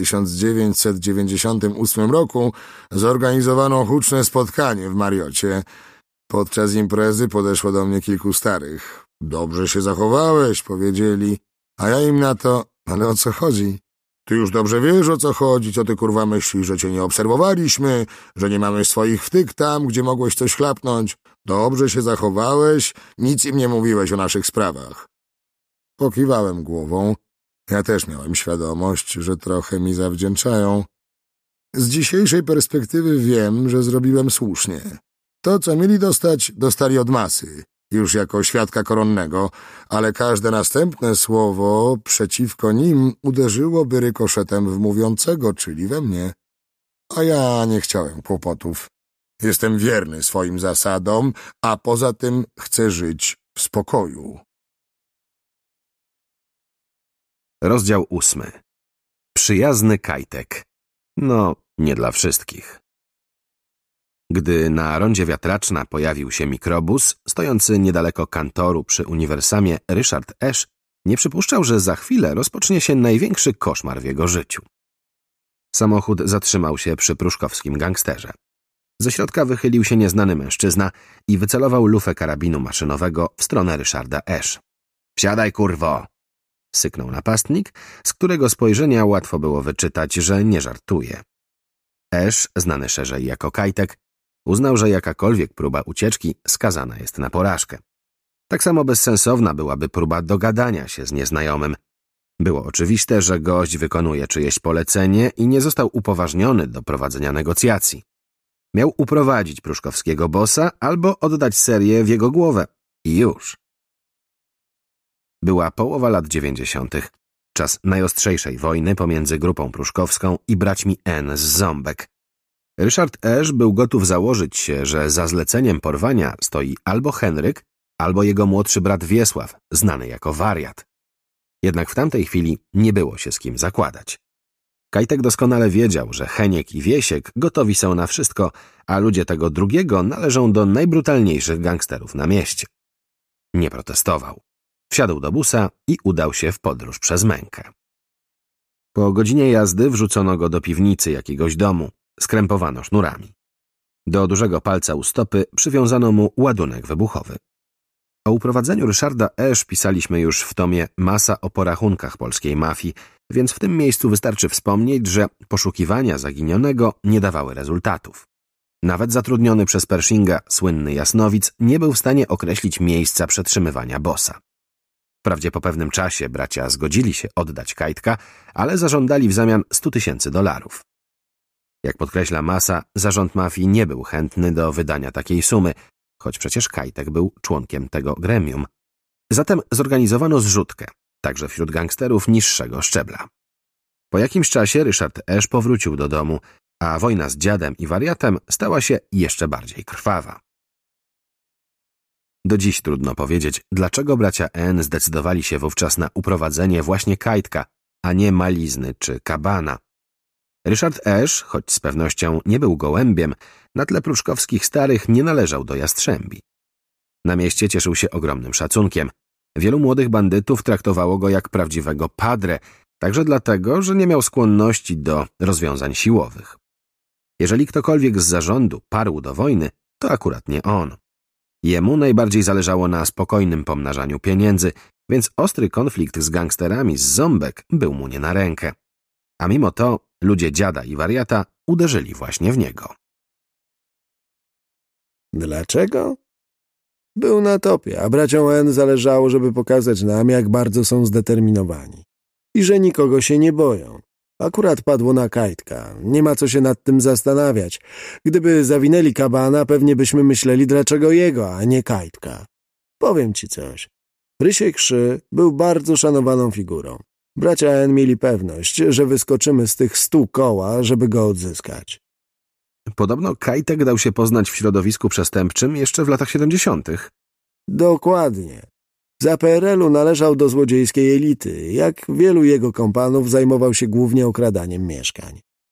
1998 roku, zorganizowano huczne spotkanie w Mariocie. Podczas imprezy podeszło do mnie kilku starych. Dobrze się zachowałeś, powiedzieli, a ja im na to, ale o co chodzi? Ty już dobrze wiesz, o co chodzi, co ty kurwa myślisz, że cię nie obserwowaliśmy, że nie mamy swoich wtyk tam, gdzie mogłeś coś chlapnąć. Dobrze się zachowałeś, nic im nie mówiłeś o naszych sprawach. Pokiwałem głową. Ja też miałem świadomość, że trochę mi zawdzięczają. Z dzisiejszej perspektywy wiem, że zrobiłem słusznie. To, co mieli dostać, dostali od masy, już jako świadka koronnego, ale każde następne słowo przeciwko nim uderzyłoby rykoszetem w mówiącego, czyli we mnie. A ja nie chciałem kłopotów. Jestem wierny swoim zasadom, a poza tym chcę żyć w spokoju. Rozdział 8. Przyjazny Kajtek. No, nie dla wszystkich. Gdy na rondzie Wiatraczna pojawił się mikrobus, stojący niedaleko kantoru przy uniwersamie Ryszard Esz nie przypuszczał, że za chwilę rozpocznie się największy koszmar w jego życiu. Samochód zatrzymał się przy pruszkowskim gangsterze. Ze środka wychylił się nieznany mężczyzna i wycelował lufę karabinu maszynowego w stronę Ryszarda Esz. — Wsiadaj, kurwo! — syknął napastnik, z którego spojrzenia łatwo było wyczytać, że nie żartuje. Esz, znany szerzej jako Kajtek, uznał, że jakakolwiek próba ucieczki skazana jest na porażkę. Tak samo bezsensowna byłaby próba dogadania się z nieznajomym. Było oczywiste, że gość wykonuje czyjeś polecenie i nie został upoważniony do prowadzenia negocjacji. Miał uprowadzić pruszkowskiego bossa albo oddać serię w jego głowę. I już. Była połowa lat 90., czas najostrzejszej wojny pomiędzy grupą pruszkowską i braćmi N z Ząbek. Ryszard Esz był gotów założyć się, że za zleceniem porwania stoi albo Henryk, albo jego młodszy brat Wiesław, znany jako wariat. Jednak w tamtej chwili nie było się z kim zakładać. Kajtek doskonale wiedział, że Heniek i Wiesiek gotowi są na wszystko, a ludzie tego drugiego należą do najbrutalniejszych gangsterów na mieście. Nie protestował. Wsiadł do busa i udał się w podróż przez mękę. Po godzinie jazdy wrzucono go do piwnicy jakiegoś domu, skrępowano sznurami. Do dużego palca u stopy przywiązano mu ładunek wybuchowy. O uprowadzeniu Ryszarda Esz pisaliśmy już w tomie Masa o porachunkach polskiej mafii, więc w tym miejscu wystarczy wspomnieć, że poszukiwania zaginionego nie dawały rezultatów. Nawet zatrudniony przez Pershinga słynny Jasnowic nie był w stanie określić miejsca przetrzymywania bossa. Wprawdzie po pewnym czasie bracia zgodzili się oddać Kajtka, ale zażądali w zamian $100,000. Jak podkreśla Masa, zarząd mafii nie był chętny do wydania takiej sumy, choć przecież Kajtek był członkiem tego gremium. Zatem zorganizowano zrzutkę, także wśród gangsterów niższego szczebla. Po jakimś czasie Ryszard Esz powrócił do domu, a wojna z dziadem i wariatem stała się jeszcze bardziej krwawa. Do dziś trudno powiedzieć, dlaczego bracia N zdecydowali się wówczas na uprowadzenie właśnie Kajtka, a nie Malizny czy Kabana. Ryszard Esz, choć z pewnością nie był gołębiem, na tle pruszkowskich starych nie należał do jastrzębi. Na mieście cieszył się ogromnym szacunkiem. Wielu młodych bandytów traktowało go jak prawdziwego padre, także dlatego, że nie miał skłonności do rozwiązań siłowych. Jeżeli ktokolwiek z zarządu parł do wojny, to akurat nie on. Jemu najbardziej zależało na spokojnym pomnażaniu pieniędzy, więc ostry konflikt z gangsterami z Ząbek był mu nie na rękę. A mimo to ludzie dziada i wariata uderzyli właśnie w niego. Dlaczego? Był na topie, a braciom N zależało, żeby pokazać nam, jak bardzo są zdeterminowani i że nikogo się nie boją. Akurat padło na Kajtka. Nie ma co się nad tym zastanawiać. Gdyby zawinęli Kabana, pewnie byśmy myśleli, dlaczego jego, a nie Kajtka. Powiem ci coś. Rysiek Szy był bardzo szanowaną figurą. Bracia N mieli pewność, że wyskoczymy z tych 100 koła, żeby go odzyskać. Podobno Kajtek dał się poznać w środowisku przestępczym jeszcze w latach 70. Dokładnie. Za PRL-u należał do złodziejskiej elity. Jak wielu jego kompanów zajmował się głównie okradaniem mieszkań.